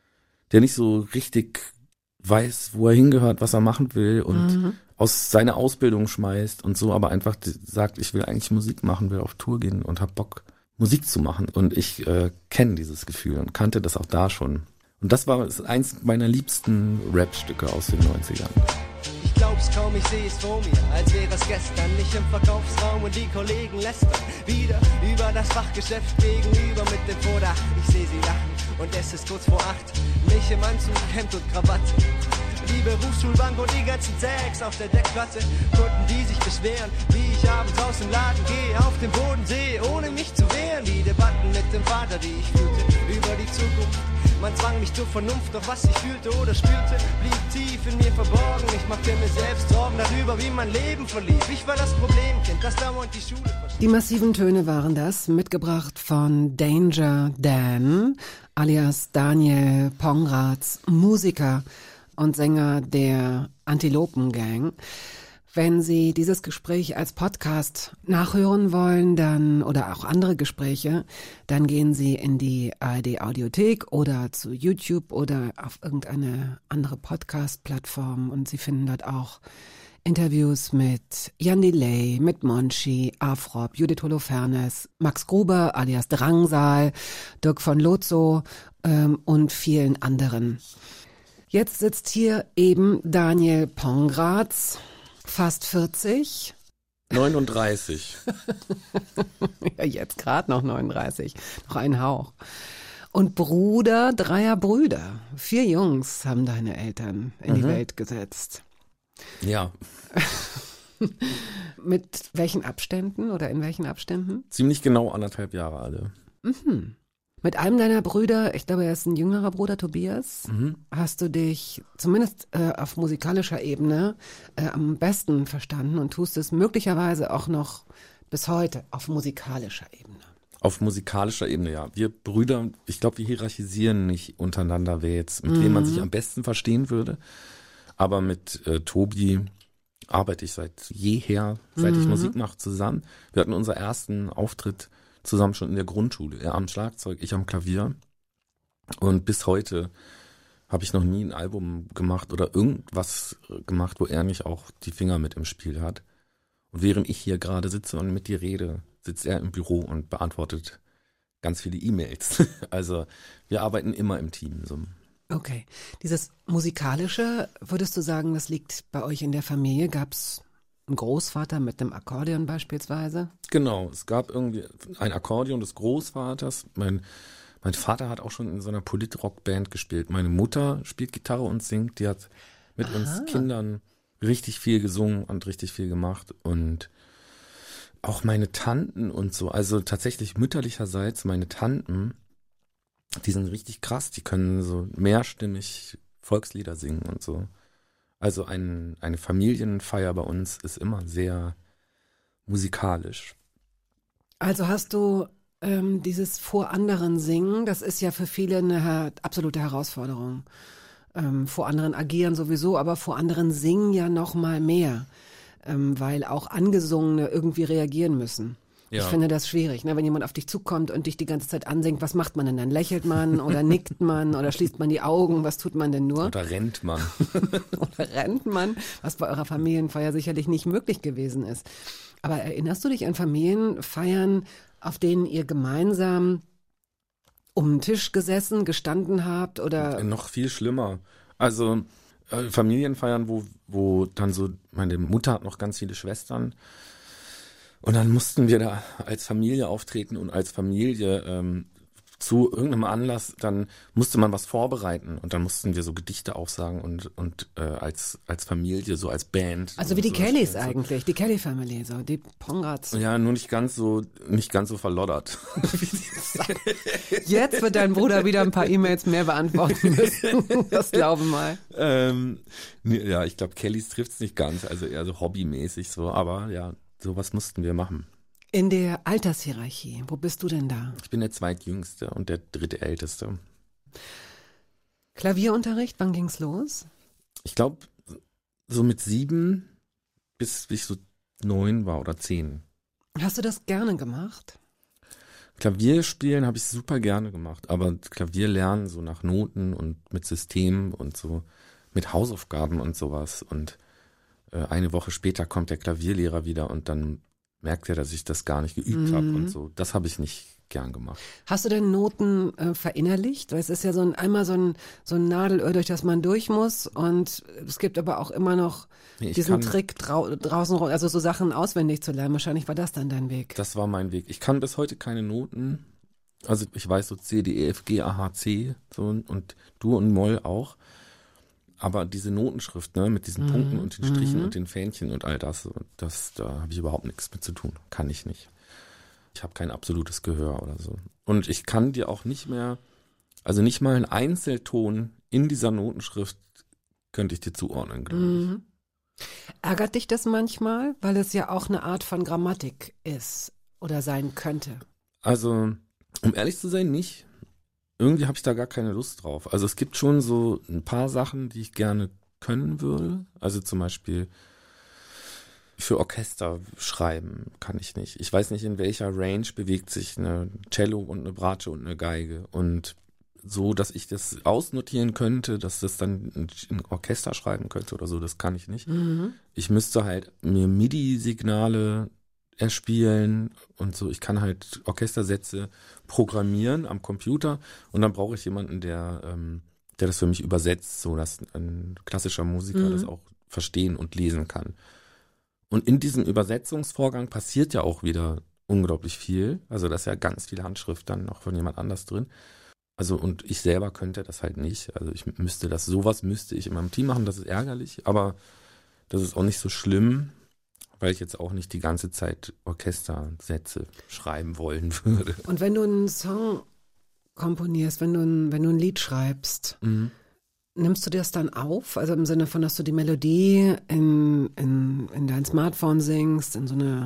nicht so richtig weiß, wo er hingehört, was er machen will und aus seiner Ausbildung schmeißt und so, aber einfach sagt, ich will eigentlich Musik machen, will auf Tour gehen und hab Bock, Musik zu machen. Und ich kenne dieses Gefühl und kannte das auch da schon. Und das war eins meiner liebsten Rap-Stücke aus den 90ern. Ich glaub's kaum, ich seh es vor mir, als wäre es gestern. Ich im Verkaufsraum und die Kollegen lästern wieder über das Fachgeschäft gegenüber mit dem Vordach. Ich seh sie lachen und es ist kurz vor 8. Mich im Anzug, Hemd und Krawatte. Die Berufsschulbank und die ganzen Tags auf der Deckplatte. Kunden, die sich beschweren, wie ich abends aus dem Laden gehe, auf dem Bodensee, ohne mich zu wehren. Die Debatten mit dem Vater, die ich führte, über die Zukunft. Man zwang mich zur Vernunft, doch was ich fühlte oder spürte, blieb tief in mir verborgen. Ich machte mir selbst Sorgen darüber, wie mein Leben verlief. Ich war das Problemkind, das dauernd die Schule versteht. Die massiven Töne waren das, mitgebracht von Danger Dan, alias Daniel Pongratz, Musiker und Sänger der Antilopen Gang. Wenn Sie dieses Gespräch als Podcast nachhören wollen, dann oder auch andere Gespräche, dann gehen Sie in die ARD Audiothek oder zu YouTube oder auf irgendeine andere Podcast-Plattform und Sie finden dort auch Interviews mit Jan Delay, mit Monchi, Afrop, Judith Holofernes, Max Gruber alias Drangsal, Dirk von Lozo und vielen anderen. Jetzt sitzt hier eben Daniel Pongratz, fast 40. 39. Ja, jetzt gerade noch 39. Noch ein Hauch. Und Bruder 3 Brüder. 4 Jungs haben deine Eltern in die Welt gesetzt. Ja. Mit welchen Abständen oder in welchen Abständen? Ziemlich genau 1,5 Jahre alle. Mit einem deiner Brüder, ich glaube, er ist ein jüngerer Bruder, Tobias, hast du dich zumindest auf musikalischer Ebene am besten verstanden und tust es möglicherweise auch noch bis heute auf musikalischer Ebene. Auf musikalischer Ebene, ja. Wir Brüder, ich glaube, wir hierarchisieren nicht untereinander, wer jetzt, mit wem man sich am besten verstehen würde. Aber mit Tobi arbeite ich seit jeher, seit ich Musik mache, zusammen. Wir hatten unseren ersten Auftritt zusammen schon in der Grundschule. Er am Schlagzeug, ich am Klavier. Und bis heute habe ich noch nie ein Album gemacht oder irgendwas gemacht, wo er nicht auch die Finger mit im Spiel hat. Und während ich hier gerade sitze und mit dir rede, sitzt er im Büro und beantwortet ganz viele E-Mails. Also wir arbeiten immer im Team. So. Okay. Dieses Musikalische, würdest du sagen, das liegt bei euch in der Familie? Gab's einen Großvater mit einem Akkordeon beispielsweise? Genau, es gab irgendwie ein Akkordeon des Großvaters. Mein Vater hat auch schon in so einer Polit-Rock-Band gespielt. Meine Mutter spielt Gitarre und singt. Die hat mit uns Kindern richtig viel gesungen und richtig viel gemacht. Und auch meine Tanten und so, also tatsächlich mütterlicherseits meine Tanten, die sind richtig krass. Die können so mehrstimmig Volkslieder singen und so. Also eine Familienfeier bei uns ist immer sehr musikalisch. Also hast du dieses vor anderen Singen, das ist ja für viele eine absolute Herausforderung. Vor anderen agieren sowieso, aber vor anderen singen ja noch mal mehr, weil auch Angesungene irgendwie reagieren müssen. Ja. Ich finde das schwierig, ne? Wenn jemand auf dich zukommt und dich die ganze Zeit ansingt, was macht man denn dann? Lächelt man oder nickt man oder schließt man die Augen? Was tut man denn nur? Oder rennt man. Oder rennt man, was bei eurer Familienfeier sicherlich nicht möglich gewesen ist. Aber erinnerst du dich an Familienfeiern, auf denen ihr gemeinsam um den Tisch gesessen, gestanden habt oder? Noch viel schlimmer. Also Familienfeiern, wo dann so, meine Mutter hat noch ganz viele Schwestern. Und dann mussten wir da als Familie auftreten und als Familie zu irgendeinem Anlass, dann musste man was vorbereiten und dann mussten wir so Gedichte aufsagen und als Familie, so als Band. Also wie die Kellys eigentlich, die Kelly-Family, so die Pongratz. Ja, nur nicht ganz so verloddert. Jetzt wird dein Bruder wieder ein paar E-Mails mehr beantworten müssen, das glauben mal. Ja, ich glaube, Kellys trifft's nicht ganz, also eher so hobbymäßig so, aber ja. Sowas mussten wir machen. In der Altershierarchie, wo bist du denn da? Ich bin der zweitjüngste und der drittälteste. Klavierunterricht, wann ging's los? Ich glaube, so mit 7 bis ich so 9 war oder 10. Hast du das gerne gemacht? Klavierspielen habe ich super gerne gemacht, aber Klavierlernen so nach Noten und mit Systemen und so mit Hausaufgaben und sowas und eine Woche später kommt der Klavierlehrer wieder und dann merkt er, dass ich das gar nicht geübt habe und so. Das habe ich nicht gern gemacht. Hast du denn Noten verinnerlicht? Weil es ist ja einmal so ein Nadelöhr, durch das man durch muss und es gibt aber auch immer noch diesen Trick draußen, also so Sachen auswendig zu lernen. Wahrscheinlich war das dann dein Weg. Das war mein Weg. Ich kann bis heute keine Noten. Also ich weiß so C, D, E, F, G, A, H, C so, und Dur und Moll auch. Aber diese Notenschrift, ne, mit diesen Punkten und den Strichen und den Fähnchen und all das, da habe ich überhaupt nichts mit zu tun. Kann ich nicht. Ich habe kein absolutes Gehör oder so. Und ich kann dir auch nicht mehr, also nicht mal einen Einzelton in dieser Notenschrift könnte ich dir zuordnen, glaube ich. Ärgert dich das manchmal, weil es ja auch eine Art von Grammatik ist oder sein könnte? Also, um ehrlich zu sein, nicht. Irgendwie habe ich da gar keine Lust drauf. Also es gibt schon so ein paar Sachen, die ich gerne können würde. Also zum Beispiel Für Orchester schreiben kann ich nicht. Ich weiß nicht, in welcher Range bewegt sich eine Cello und eine Bratsche und eine Geige. Und so, dass ich das ausnotieren könnte, dass das dann ein Orchester schreiben könnte oder so, das kann ich nicht. Ich müsste halt mir MIDI-Signale erspielen und so. Ich kann halt Orchestersätze programmieren am Computer und dann brauche ich jemanden, der das für mich übersetzt, so dass ein klassischer Musiker das auch verstehen und lesen kann. Und in diesem Übersetzungsvorgang passiert ja auch wieder unglaublich viel. Also da ist ja ganz viel Handschrift dann noch von jemand anders drin. Also und ich selber könnte das halt nicht. Also sowas müsste ich in meinem Team machen, das ist ärgerlich, aber das ist auch nicht so schlimm, weil ich jetzt auch nicht die ganze Zeit Orchestersätze schreiben wollen würde. Und wenn du einen Song komponierst, wenn du ein Lied schreibst, nimmst du das dann auf? Also im Sinne von, dass du die Melodie in dein Smartphone singst, in so eine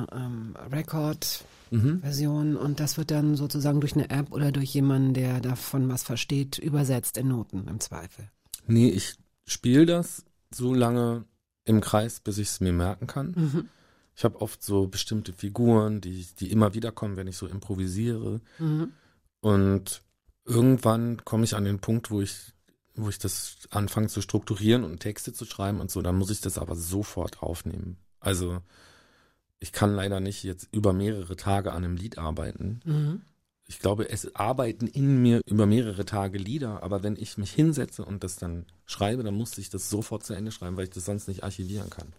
Record-Version und das wird dann sozusagen durch eine App oder durch jemanden, der davon was versteht, übersetzt in Noten im Zweifel? Nee, ich spiele das so lange im Kreis, bis ich es mir merken kann. Ich habe oft so bestimmte Figuren, die immer wieder kommen, wenn ich so improvisiere. Und irgendwann komme ich an den Punkt, wo ich das anfange zu strukturieren und Texte zu schreiben und so, dann muss ich das aber sofort aufnehmen. Also ich kann leider nicht jetzt über mehrere Tage an einem Lied arbeiten. Ich glaube, es arbeiten in mir über mehrere Tage Lieder, aber wenn ich mich hinsetze und das dann schreibe, dann muss ich das sofort zu Ende schreiben, weil ich das sonst nicht archivieren kann.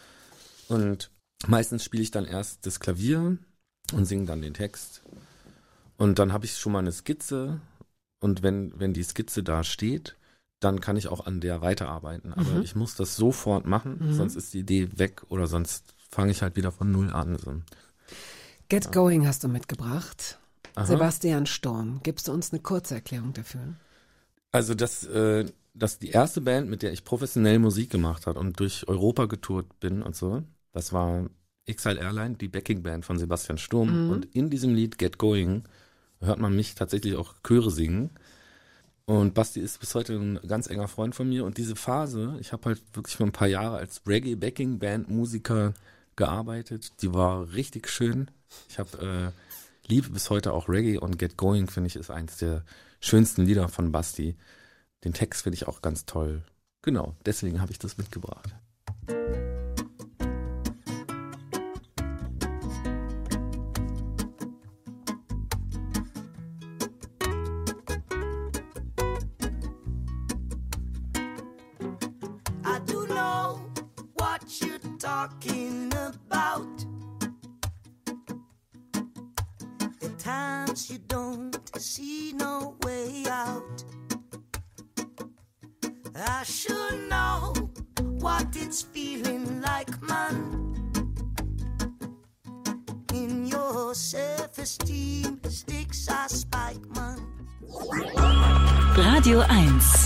Und meistens spiele ich dann erst das Klavier und singe dann den Text. Und dann habe ich schon mal eine Skizze und wenn die Skizze da steht, dann kann ich auch an der weiterarbeiten. Aber ich muss das sofort machen, sonst ist die Idee weg oder sonst fange ich halt wieder von Null an. So. Get Going hast du mitgebracht. Aha. Sebastian Sturm. Gibst du uns eine kurze Erklärung dafür? Also das die erste Band, mit der ich professionell Musik gemacht habe und durch Europa getourt bin und so, das war Exile Airline, die Backing-Band von Sebastian Sturm. Und in diesem Lied Get Going hört man mich tatsächlich auch Chöre singen. Und Basti ist bis heute ein ganz enger Freund von mir. Und diese Phase, ich habe halt wirklich für ein paar Jahre als Reggae-Backing-Band-Musiker gearbeitet. Die war richtig schön. Ich liebe bis heute auch Reggae und Get Going, finde ich, ist eins der schönsten Lieder von Basti. Den Text finde ich auch ganz toll. Genau, deswegen habe ich das mitgebracht. Talking about the times you don't see no way out. I should know what it's feeling like, man. In your self-esteem sticks a spike, man. Radio 1.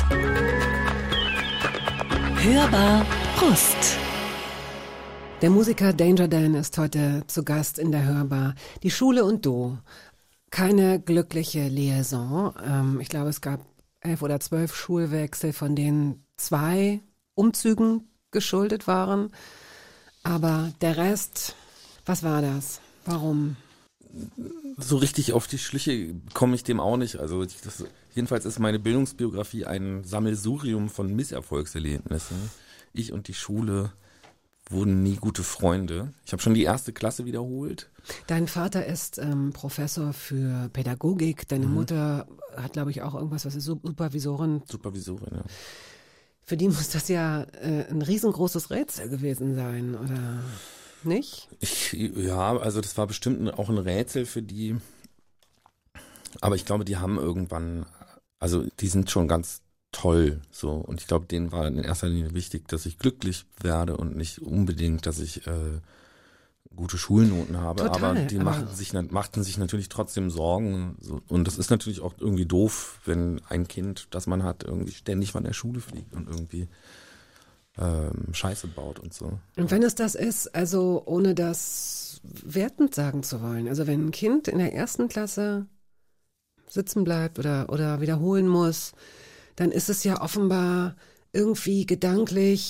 Hörbar Brust. Der Musiker Danger Dan ist heute zu Gast in der Hörbar. Die Schule und du. Keine glückliche Liaison. Ich glaube, es gab 11 oder 12 Schulwechsel, von denen 2 Umzügen geschuldet waren. Aber der Rest, was war das? Warum? So richtig auf die Schliche komme ich dem auch nicht. Also jedenfalls ist meine Bildungsbiografie ein Sammelsurium von Misserfolgserlebnissen. Ich und die Schule wurden nie gute Freunde. Ich habe schon die 1. Klasse wiederholt. Dein Vater ist Professor für Pädagogik. Deine Mutter hat, glaube ich, auch irgendwas, was ist Supervisorin. Supervisorin, ja. Für die muss das ja ein riesengroßes Rätsel gewesen sein, oder nicht? Ja, also das war bestimmt auch ein Rätsel für die. Aber ich glaube, die haben irgendwann, also die sind schon ganz toll, so. Und ich glaube, denen war in erster Linie wichtig, dass ich glücklich werde und nicht unbedingt, dass ich gute Schulnoten habe. Total, aber die machten sich natürlich trotzdem Sorgen. So. Und das ist natürlich auch irgendwie doof, wenn ein Kind, das man hat, irgendwie ständig von der Schule fliegt und irgendwie Scheiße baut und so. Und wenn es das ist, also ohne das wertend sagen zu wollen, also wenn ein Kind in der 1. Klasse sitzen bleibt oder wiederholen muss, dann ist es ja offenbar irgendwie gedanklich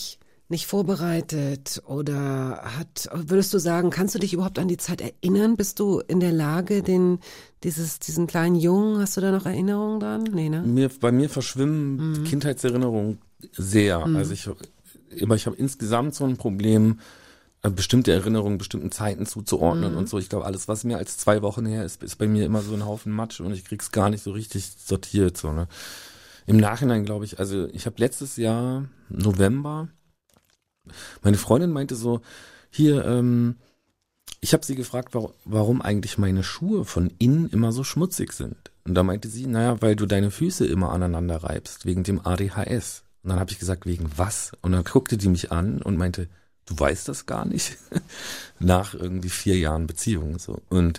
nicht vorbereitet oder würdest du sagen, kannst du dich überhaupt an die Zeit erinnern? Bist du in der Lage, diesen kleinen Jungen, hast du da noch Erinnerungen dran? Nee, ne? Bei mir verschwimmen Kindheitserinnerungen sehr. Also ich habe insgesamt so ein Problem, bestimmte Erinnerungen bestimmten Zeiten zuzuordnen und so. Ich glaube, alles, was mehr als 2 Wochen her ist bei mir immer so ein Haufen Matsch und ich krieg's gar nicht so richtig sortiert. So, ne? Im Nachhinein glaube ich, also ich habe letztes Jahr, November, meine Freundin meinte so, hier, ich habe sie gefragt, warum eigentlich meine Schuhe von innen immer so schmutzig sind. Und da meinte sie, naja, weil du deine Füße immer aneinander reibst, wegen dem ADHS. Und dann habe ich gesagt, wegen was? Und dann guckte die mich an und meinte, du weißt das gar nicht? Nach irgendwie 4 Jahren Beziehung. So. Und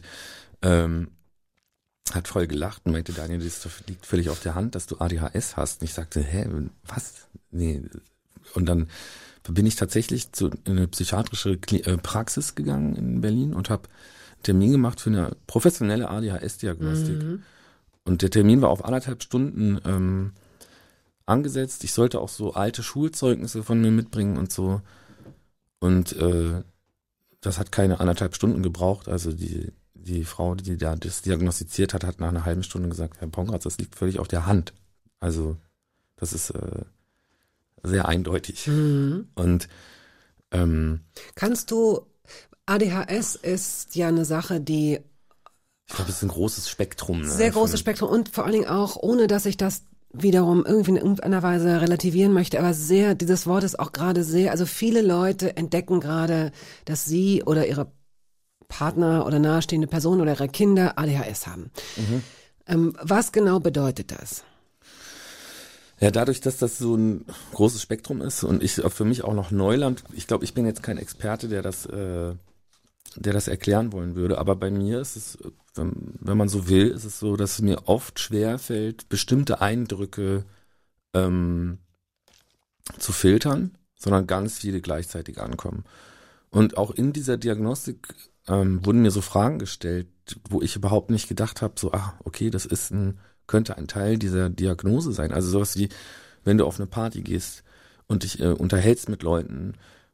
hat voll gelacht und meinte, Daniel, das liegt völlig auf der Hand, dass du ADHS hast. Und ich sagte, was? Nee. Und dann bin ich tatsächlich in eine psychiatrische Praxis gegangen in Berlin und habe einen Termin gemacht für eine professionelle ADHS-Diagnostik. Und der Termin war auf 1,5 Stunden angesetzt. Ich sollte auch so alte Schulzeugnisse von mir mitbringen und so. Und das hat keine 1,5 Stunden gebraucht. Also die Frau, die da das diagnostiziert hat, hat nach einer halben Stunde gesagt, Herr Pongratz, das liegt völlig auf der Hand. Also das ist sehr eindeutig. Und kannst du, ADHS ist ja eine Sache, die ich glaube, es ist ein großes Spektrum. Ne? Sehr großes Spektrum und vor allen Dingen auch, ohne dass ich das wiederum irgendwie in irgendeiner Weise relativieren möchte, aber dieses Wort ist auch gerade sehr, also viele Leute entdecken gerade, dass sie oder ihre Partner oder nahestehende Personen oder ihre Kinder ADHS haben. Was genau bedeutet das? Ja, dadurch, dass das so ein großes Spektrum ist und ich für mich auch noch Neuland, ich glaube, ich bin jetzt kein Experte, der das erklären wollen würde, aber bei mir ist es, wenn man so will, ist es so, dass es mir oft schwerfällt, bestimmte Eindrücke zu filtern, sondern ganz viele gleichzeitig ankommen. Und auch in dieser Diagnostik wurden mir so Fragen gestellt, wo ich überhaupt nicht gedacht habe, so, okay, das könnte ein Teil dieser Diagnose sein. Also sowas wie, wenn du auf eine Party gehst und dich unterhältst mit Leuten,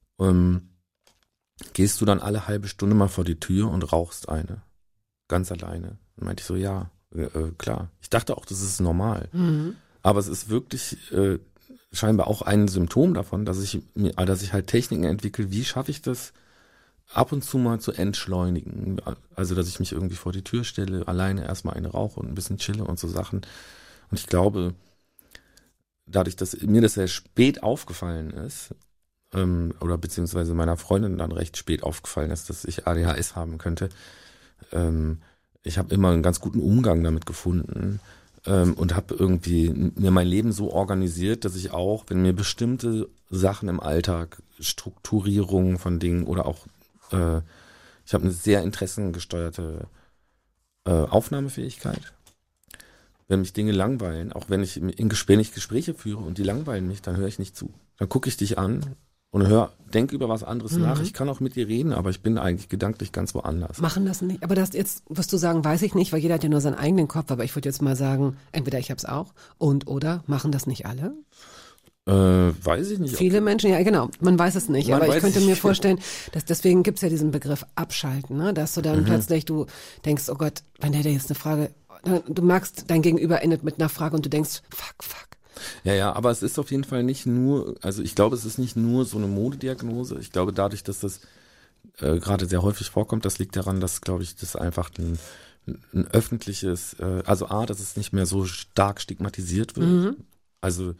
gehst du dann alle halbe Stunde mal vor die Tür und rauchst eine. Ganz alleine. Dann meinte ich so, ja, klar. Ich dachte auch, das ist normal. Aber es ist wirklich scheinbar auch ein Symptom davon, dass ich halt Techniken entwickle, wie schaffe ich das, ab und zu mal zu entschleunigen. Also, dass ich mich irgendwie vor die Tür stelle, alleine erstmal eine rauche und ein bisschen chille und so Sachen. Und ich glaube, dadurch, dass mir das sehr spät aufgefallen ist, oder beziehungsweise meiner Freundin dann recht spät aufgefallen ist, dass ich ADHS haben könnte, ich habe immer einen ganz guten Umgang damit gefunden und habe irgendwie mir mein Leben so organisiert, dass ich auch, wenn mir bestimmte Sachen im Alltag, Strukturierung von Dingen oder auch ich habe eine sehr interessengesteuerte Aufnahmefähigkeit. Wenn mich Dinge langweilen, auch wenn ich Gespräche führe und die langweilen mich, dann höre ich nicht zu. Dann gucke ich dich an und denk über was anderes nach. Ich kann auch mit dir reden, aber ich bin eigentlich gedanklich ganz woanders. Machen das nicht. Aber das jetzt, wirst du sagen, weiß ich nicht, weil jeder hat ja nur seinen eigenen Kopf. Aber ich würde jetzt mal sagen, entweder ich habe es auch oder machen das nicht alle? Weiß ich nicht. Viele Menschen, ja genau, man weiß es nicht, aber ich könnte mir vorstellen, dass deswegen gibt's ja diesen Begriff abschalten, ne? Dass du dann plötzlich, du denkst, oh Gott, wenn der jetzt eine Frage, du merkst, dein Gegenüber endet mit einer Frage und du denkst, fuck. Ja, aber es ist auf jeden Fall nicht nur, also ich glaube, es ist nicht nur so eine Modediagnose. Ich glaube, dadurch, dass das gerade sehr häufig vorkommt, das liegt daran, dass, glaube ich, das einfach ein öffentliches, also dass es nicht mehr so stark stigmatisiert wird. Also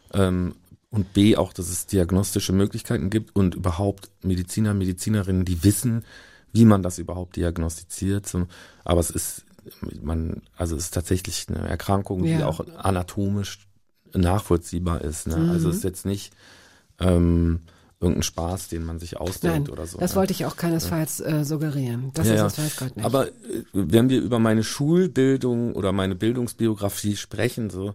und B, auch, dass es diagnostische Möglichkeiten gibt und überhaupt Mediziner, Medizinerinnen, die wissen, wie man das überhaupt diagnostiziert. Aber es ist tatsächlich eine Erkrankung, die auch anatomisch nachvollziehbar ist. Ne? Also es ist jetzt nicht irgendein Spaß, den man sich ausdenkt. Nein, oder so. Das wollte ich auch keinesfalls suggerieren. Das ist es, weiß Gott nicht. Aber wenn wir über meine Schulbildung oder meine Bildungsbiografie sprechen, so,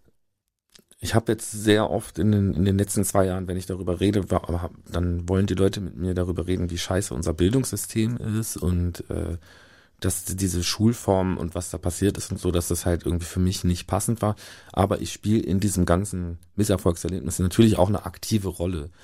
ich habe jetzt sehr oft in den letzten 2 Jahren, wenn ich darüber rede, dann wollen die Leute mit mir darüber reden, wie scheiße unser Bildungssystem ist und dass diese Schulform und was da passiert ist und so, dass das halt irgendwie für mich nicht passend war. Aber ich spiele in diesem ganzen Misserfolgserlebnis natürlich auch eine aktive Rolle.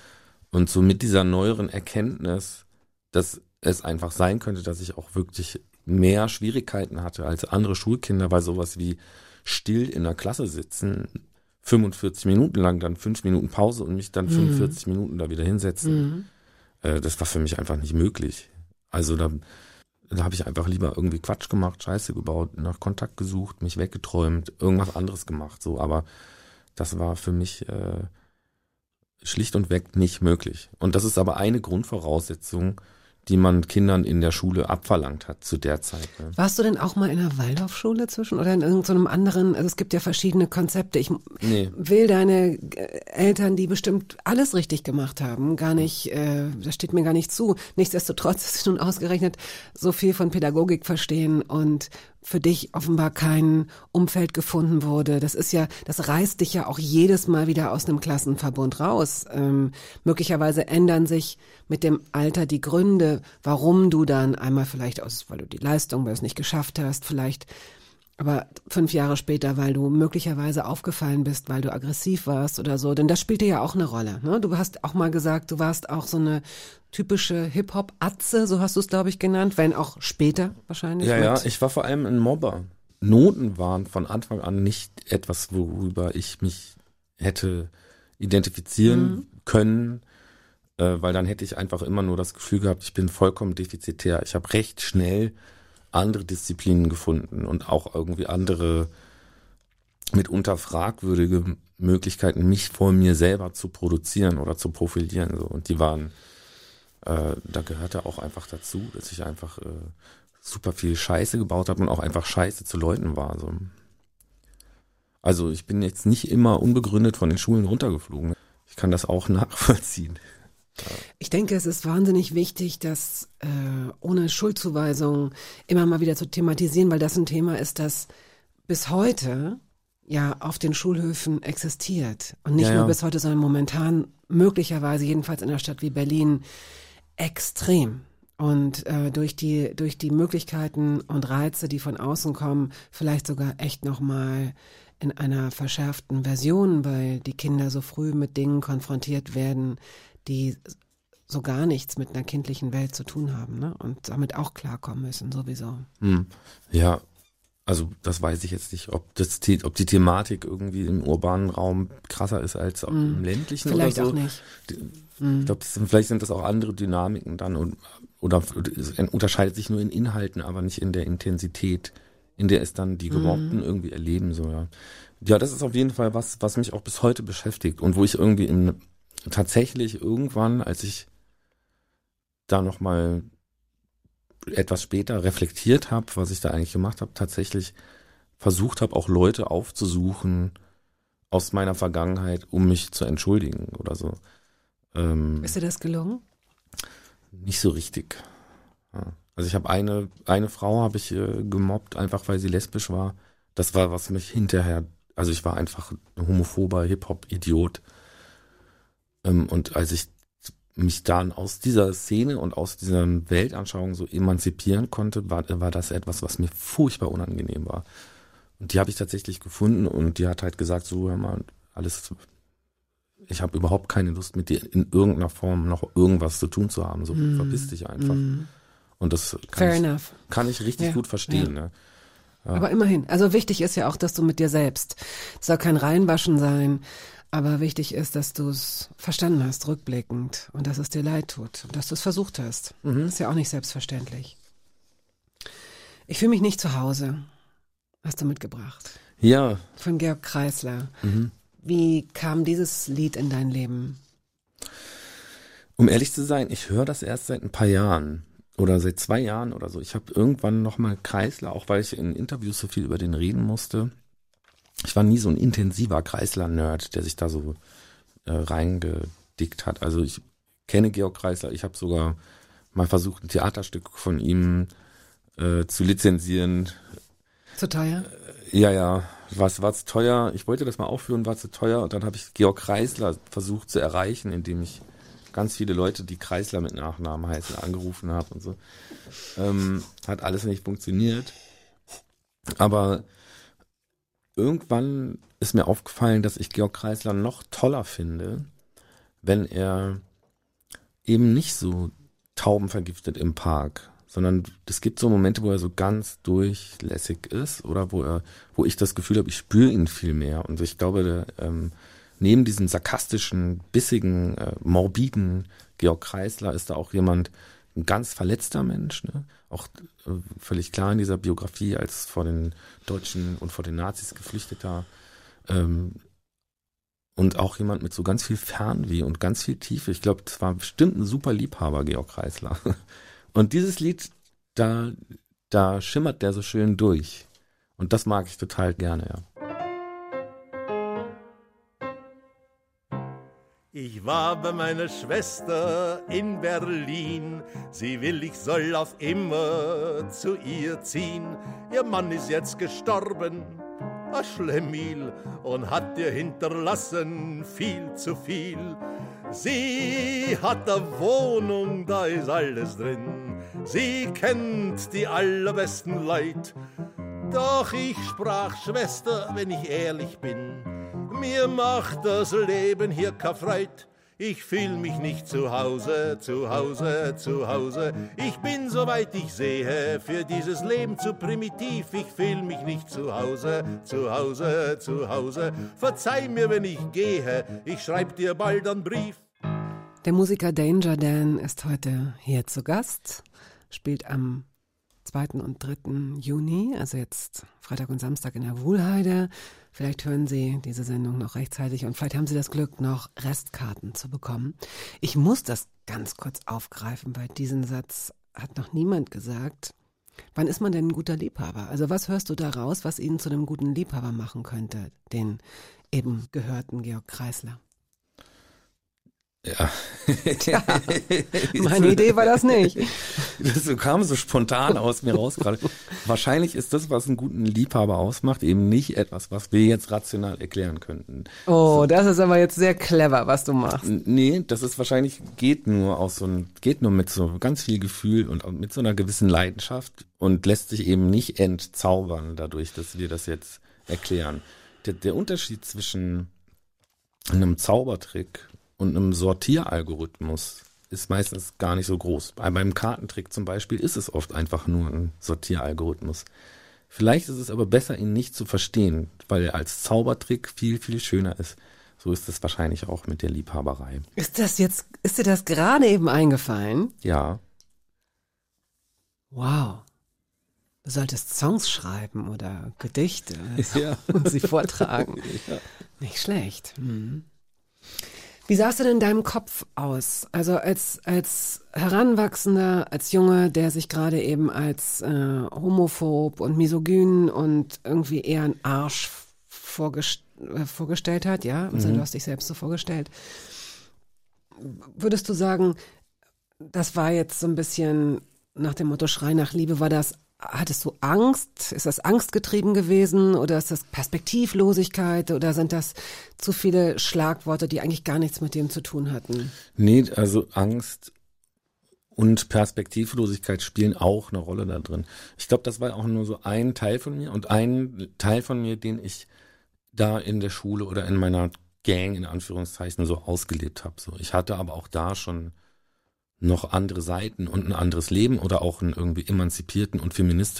Und so mit dieser neueren Erkenntnis, dass es einfach sein könnte, dass ich auch wirklich mehr Schwierigkeiten hatte als andere Schulkinder, weil sowas wie still in der Klasse sitzen, 45 Minuten lang, dann 5 Minuten Pause und mich dann 45 Minuten da wieder hinsetzen. Das war für mich einfach nicht möglich. Also da habe ich einfach lieber irgendwie Quatsch gemacht, Scheiße gebaut, nach Kontakt gesucht, mich weggeträumt, irgendwas anderes gemacht. So, aber das war für mich schlicht und weg nicht möglich. Und das ist aber eine Grundvoraussetzung, die man Kindern in der Schule abverlangt hat zu der Zeit. Ne? Warst du denn auch mal in einer Waldorfschule zwischen oder in irgendeinem anderen, also es gibt ja verschiedene Konzepte. Ich will deine Eltern, die bestimmt alles richtig gemacht haben, gar nicht, das steht mir gar nicht zu. Nichtsdestotrotz, dass sie nun ausgerechnet so viel von Pädagogik verstehen und für dich offenbar kein Umfeld gefunden wurde. Das reißt dich ja auch jedes Mal wieder aus einem Klassenverbund raus. Möglicherweise ändern sich mit dem Alter die Gründe, warum du dann einmal vielleicht weil du die Leistung, weil du es nicht geschafft hast, vielleicht aber 5 Jahre später, weil du möglicherweise aufgefallen bist, weil du aggressiv warst oder so. Denn das spielte ja auch eine Rolle. Ne? Du hast auch mal gesagt, du warst auch so eine typische Hip-Hop-Atze, so hast du es, glaube ich, genannt, wenn auch später wahrscheinlich. Ja, ich war vor allem ein Mobber. Noten waren von Anfang an nicht etwas, worüber ich mich hätte identifizieren können, weil dann hätte ich einfach immer nur das Gefühl gehabt, ich bin vollkommen defizitär. Ich habe recht schnell andere Disziplinen gefunden und auch irgendwie andere mitunter fragwürdige Möglichkeiten, mich vor mir selber zu produzieren oder zu profilieren. So. Und die waren, da gehörte auch einfach dazu, dass ich einfach super viel Scheiße gebaut habe und auch einfach Scheiße zu Leuten war. So. Also ich bin jetzt nicht immer unbegründet von den Schulen runtergeflogen. Ich kann das auch nachvollziehen. Ich denke, es ist wahnsinnig wichtig, das ohne Schuldzuweisung immer mal wieder zu thematisieren, weil das ein Thema ist, das bis heute ja auf den Schulhöfen existiert. Und nicht nur bis heute, sondern momentan möglicherweise, jedenfalls in einer Stadt wie Berlin, extrem. Und durch die Möglichkeiten und Reize, die von außen kommen, vielleicht sogar echt nochmal in einer verschärften Version, weil die Kinder so früh mit Dingen konfrontiert werden, die so gar nichts mit einer kindlichen Welt zu tun haben, ne? Und damit auch klarkommen müssen, sowieso. Ja, also das weiß ich jetzt nicht, ob die Thematik irgendwie im urbanen Raum krasser ist als auch im ländlichen vielleicht oder so. Vielleicht auch nicht. Ich glaube, vielleicht sind das auch andere Dynamiken dann oder es unterscheidet sich nur in Inhalten, aber nicht in der Intensität, in der es dann die Gemobbten irgendwie erleben. So, ja. Ja, das ist auf jeden Fall was mich auch bis heute beschäftigt und wo ich irgendwie tatsächlich irgendwann, als ich da nochmal etwas später reflektiert habe, was ich da eigentlich gemacht habe, tatsächlich versucht habe, auch Leute aufzusuchen aus meiner Vergangenheit, um mich zu entschuldigen oder so. Ist dir das gelungen? Nicht so richtig. Ja. Also ich habe eine Frau habe ich gemobbt, einfach weil sie lesbisch war. Das war, was mich hinterher, also ich war einfach ein homophober Hip-Hop-Idiot. Und als ich mich dann aus dieser Szene und aus dieser Weltanschauung so emanzipieren konnte, war das etwas, was mir furchtbar unangenehm war. Und die habe ich tatsächlich gefunden und die hat halt gesagt, so, hör mal, ich habe überhaupt keine Lust mit dir in irgendeiner Form noch irgendwas zu tun zu haben, so verpiss dich einfach. Und das kann ich richtig gut verstehen. Ja. Ne? Ja. Aber immerhin, also wichtig ist ja auch, dass du mit dir selbst, es soll kein Reinwaschen sein, aber wichtig ist, dass du es verstanden hast, rückblickend, und dass es dir leid tut und dass du es versucht hast. Ist ja auch nicht selbstverständlich. Ich fühle mich nicht zu Hause, hast du mitgebracht. Ja. Von Georg Kreisler. Wie kam dieses Lied in dein Leben? Um ehrlich zu sein, ich höre das erst seit ein paar Jahren oder seit 2 Jahren oder so. Ich habe irgendwann nochmal Kreisler, auch weil ich in Interviews so viel über den reden musste. Ich war nie so ein intensiver Kreisler-Nerd, der sich da so reingedickt hat. Also ich kenne Georg Kreisler, ich habe sogar mal versucht, ein Theaterstück von ihm zu lizenzieren. Zu teuer? Ja, war zu teuer. Ich wollte das mal aufführen, war zu teuer. Und dann habe ich Georg Kreisler versucht zu erreichen, indem ich ganz viele Leute, die Kreisler mit Nachnamen heißen, angerufen habe und so. Hat alles nicht funktioniert. Aber irgendwann ist mir aufgefallen, dass ich Georg Kreisler noch toller finde, wenn er eben nicht so taubenvergiftet im Park, sondern es gibt so Momente, wo er so ganz durchlässig ist oder wo ich das Gefühl habe, ich spüre ihn viel mehr. Und ich glaube, neben diesem sarkastischen, bissigen, morbiden Georg Kreisler ist da auch jemand, ein ganz verletzter Mensch, ne? Auch völlig klar in dieser Biografie als vor den Deutschen und vor den Nazis Geflüchteter, und auch jemand mit so ganz viel Fernweh und ganz viel Tiefe. Ich glaube, das war bestimmt ein super Liebhaber, Georg Kreisler. Und dieses Lied, da schimmert der so schön durch. Und das mag ich total gerne, ja. Ich war bei meiner Schwester in Berlin. Sie will, ich soll auf immer zu ihr ziehen. Ihr Mann ist jetzt gestorben, a Schlemiel, und hat ihr hinterlassen viel zu viel. Sie hat eine Wohnung, da ist alles drin. Sie kennt die allerbesten Leut. Doch ich sprach, Schwester, wenn ich ehrlich bin, mir macht das Leben hier keine Freud. Ich fühl mich nicht zu Hause, zu Hause, zu Hause. Ich bin, soweit ich sehe, für dieses Leben zu primitiv. Ich fühl mich nicht zu Hause, zu Hause, zu Hause. Verzeih mir, wenn ich gehe, ich schreib dir bald einen Brief. Der Musiker Danger Dan ist heute hier zu Gast, spielt am 2. und 3. Juni, also jetzt Freitag und Samstag in der Wuhlheide. Vielleicht hören Sie diese Sendung noch rechtzeitig und vielleicht haben Sie das Glück, noch Restkarten zu bekommen. Ich muss das ganz kurz aufgreifen, weil diesen Satz hat noch niemand gesagt. Wann ist man denn ein guter Liebhaber? Also was hörst du da raus, was ihn zu einem guten Liebhaber machen könnte, den eben gehörten Georg Kreisler? Ja. Tja, meine Idee war das nicht. Das kam so spontan aus mir raus gerade. Wahrscheinlich ist das, was einen guten Liebhaber ausmacht, eben nicht etwas, was wir jetzt rational erklären könnten. Oh, so. Das ist aber jetzt sehr clever, was du machst. Nee, das ist wahrscheinlich, geht nur mit so ganz viel Gefühl und mit so einer gewissen Leidenschaft und lässt sich eben nicht entzaubern dadurch, dass wir das jetzt erklären. Der Unterschied zwischen einem Zaubertrick und einem Sortieralgorithmus ist meistens gar nicht so groß. Beim Kartentrick zum Beispiel ist es oft einfach nur ein Sortieralgorithmus. Vielleicht ist es aber besser, ihn nicht zu verstehen, weil er als Zaubertrick viel, viel schöner ist. So ist es wahrscheinlich auch mit der Liebhaberei. Ist dir das gerade eben eingefallen? Ja. Wow. Du solltest Songs schreiben oder Gedichte ja. und sie vortragen. Ja. Nicht schlecht. Wie sah es denn in deinem Kopf aus? Also als Heranwachsender, als Junge, der sich gerade eben als homophob und misogyn und irgendwie eher ein Arsch vorgestellt hat, ja? Also du hast dich selbst so vorgestellt. Würdest du sagen, das war jetzt so ein bisschen nach dem Motto Schrei nach Liebe, hattest du Angst? Ist das angstgetrieben gewesen oder ist das Perspektivlosigkeit oder sind das zu viele Schlagworte, die eigentlich gar nichts mit dem zu tun hatten? Nee, also Angst und Perspektivlosigkeit spielen auch eine Rolle da drin. Ich glaube, das war auch nur so ein Teil von mir und ein Teil von mir, den ich da in der Schule oder in meiner Gang in Anführungszeichen so ausgelebt habe. So, ich hatte aber auch da schon noch andere Seiten und ein anderes Leben oder auch einen irgendwie emanzipierten und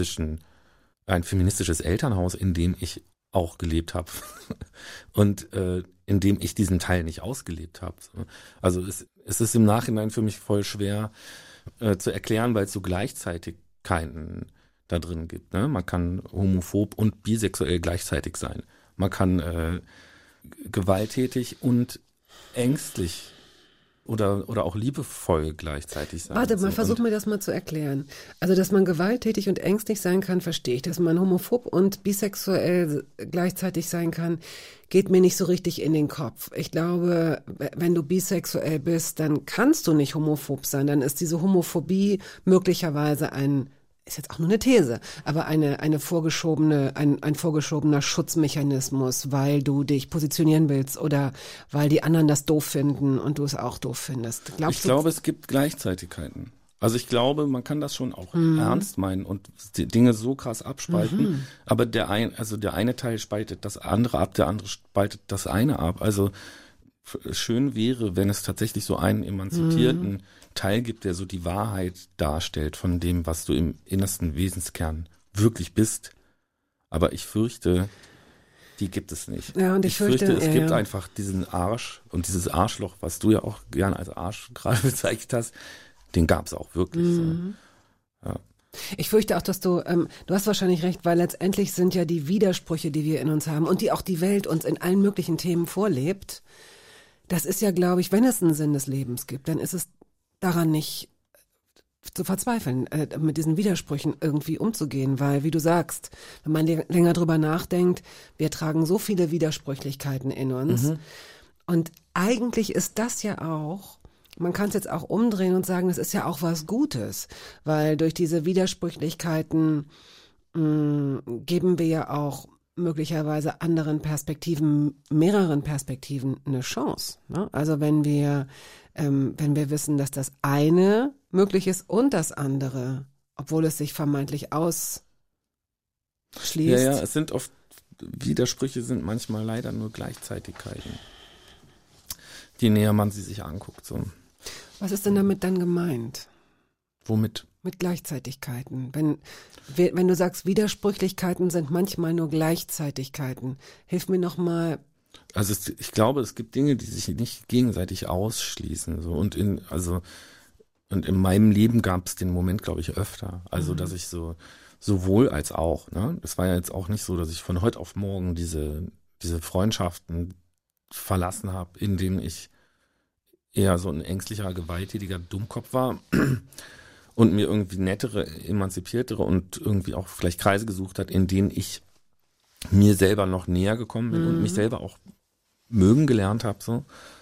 ein feministisches Elternhaus, in dem ich auch gelebt habe und in dem ich diesen Teil nicht ausgelebt habe. Also es ist im Nachhinein für mich voll schwer zu erklären, weil es so Gleichzeitigkeiten da drin gibt. Ne? Man kann homophob und bisexuell gleichzeitig sein. Man kann gewalttätig und ängstlich oder auch liebevoll gleichzeitig sein. Warte mal, versuch mir das mal zu erklären. Also, dass man gewalttätig und ängstlich sein kann, verstehe ich. Dass man homophob und bisexuell gleichzeitig sein kann, geht mir nicht so richtig in den Kopf. Ich glaube, wenn du bisexuell bist, dann kannst du nicht homophob sein. Dann ist diese Homophobie möglicherweise ist jetzt auch nur eine These, aber ein vorgeschobener Schutzmechanismus, weil du dich positionieren willst oder weil die anderen das doof finden und du es auch doof findest. Ich glaube, es gibt Gleichzeitigkeiten. Also ich glaube, man kann das schon auch ernst meinen und die Dinge so krass abspalten, aber der eine Teil spaltet das andere ab, der andere spaltet das eine ab. Also schön wäre, wenn es tatsächlich so einen emanzipierten Teil gibt, der so die Wahrheit darstellt von dem, was du im innersten Wesenskern wirklich bist. Aber ich fürchte, die gibt es nicht. Ja, und ich fürchte, es gibt einfach diesen Arsch und dieses Arschloch, was du ja auch gerne als Arsch gerade bezeichnet hast, den gab es auch wirklich. So. Ja. Ich fürchte auch, dass du hast wahrscheinlich recht, weil letztendlich sind ja die Widersprüche, die wir in uns haben und die auch die Welt uns in allen möglichen Themen vorlebt, das ist ja, glaube ich, wenn es einen Sinn des Lebens gibt, dann ist es daran nicht zu verzweifeln, mit diesen Widersprüchen irgendwie umzugehen, weil, wie du sagst, wenn man länger drüber nachdenkt, wir tragen so viele Widersprüchlichkeiten in uns und eigentlich ist das ja auch, man kann es jetzt auch umdrehen und sagen, das ist ja auch was Gutes, weil durch diese Widersprüchlichkeiten geben wir ja auch möglicherweise anderen Perspektiven, mehreren Perspektiven eine Chance. Ne? Also wenn wir wissen, dass das eine möglich ist und das andere, obwohl es sich vermeintlich ausschließt. Ja, es sind oft, Widersprüche sind manchmal leider nur Gleichzeitigkeiten, je näher man sie sich anguckt. So. Was ist denn damit dann gemeint? Womit? Mit Gleichzeitigkeiten. Wenn du sagst, Widersprüchlichkeiten sind manchmal nur Gleichzeitigkeiten, hilf mir nochmal. Also ich glaube, es gibt Dinge, die sich nicht gegenseitig ausschließen. So. Und in meinem Leben gab es den Moment, glaube ich, öfter. Also dass ich sowohl als auch. Ne? Es war ja jetzt auch nicht so, dass ich von heute auf morgen diese Freundschaften verlassen habe, in denen ich eher so ein ängstlicher, gewalttätiger Dummkopf war und mir irgendwie nettere, emanzipiertere und irgendwie auch vielleicht Kreise gesucht hat, in denen ich mir selber noch näher gekommen bin und mich selber auch mögen gelernt habe, so.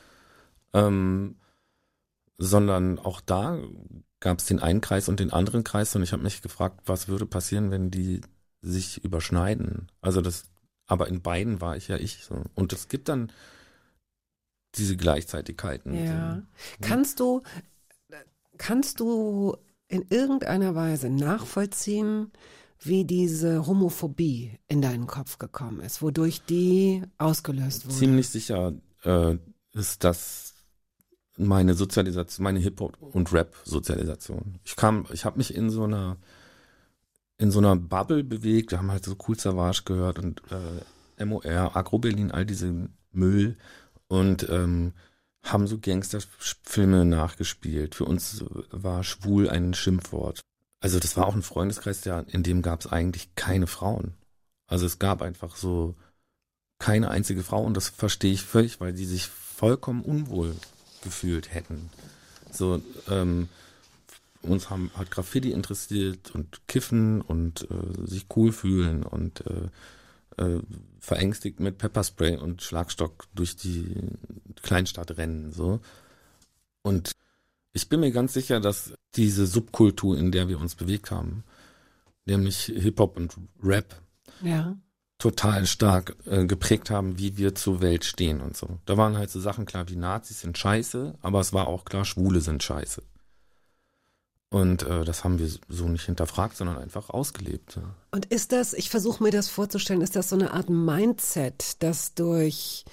Sondern auch da gab es den einen Kreis und den anderen Kreis und ich habe mich gefragt, was würde passieren, wenn die sich überschneiden. Also aber in beiden war ich ja ich. So. Und es gibt dann diese Gleichzeitigkeiten. Ja. So. Kannst du in irgendeiner Weise nachvollziehen, wie diese Homophobie in deinen Kopf gekommen ist, wodurch die ausgelöst wurde? Ziemlich sicher ist das meine Sozialisation, meine Hip-Hop- und Rap-Sozialisation. Ich habe mich in so einer Bubble bewegt, wir haben halt so Kool Savas gehört und MOR, Agro Berlin, all diese Müll und haben so Gangsterfilme nachgespielt. Für uns war schwul ein Schimpfwort. Also das war auch ein Freundeskreis, in dem gab es eigentlich keine Frauen. Also es gab einfach so keine einzige Frau und das verstehe ich völlig, weil die sich vollkommen unwohl gefühlt hätten. So, uns hat Graffiti interessiert und Kiffen und sich cool fühlen und verängstigt mit Pepperspray und Schlagstock durch die Kleinstadt rennen, so. Und ich bin mir ganz sicher, dass diese Subkultur, in der wir uns bewegt haben, nämlich Hip-Hop und Rap, total stark geprägt haben, wie wir zur Welt stehen und so. Da waren halt so Sachen klar wie Nazis sind scheiße, aber es war auch klar, Schwule sind scheiße. Und das haben wir so nicht hinterfragt, sondern einfach ausgelebt. Ja. Und ist das, ich versuche mir das vorzustellen, ist das so eine Art Mindset, das durch,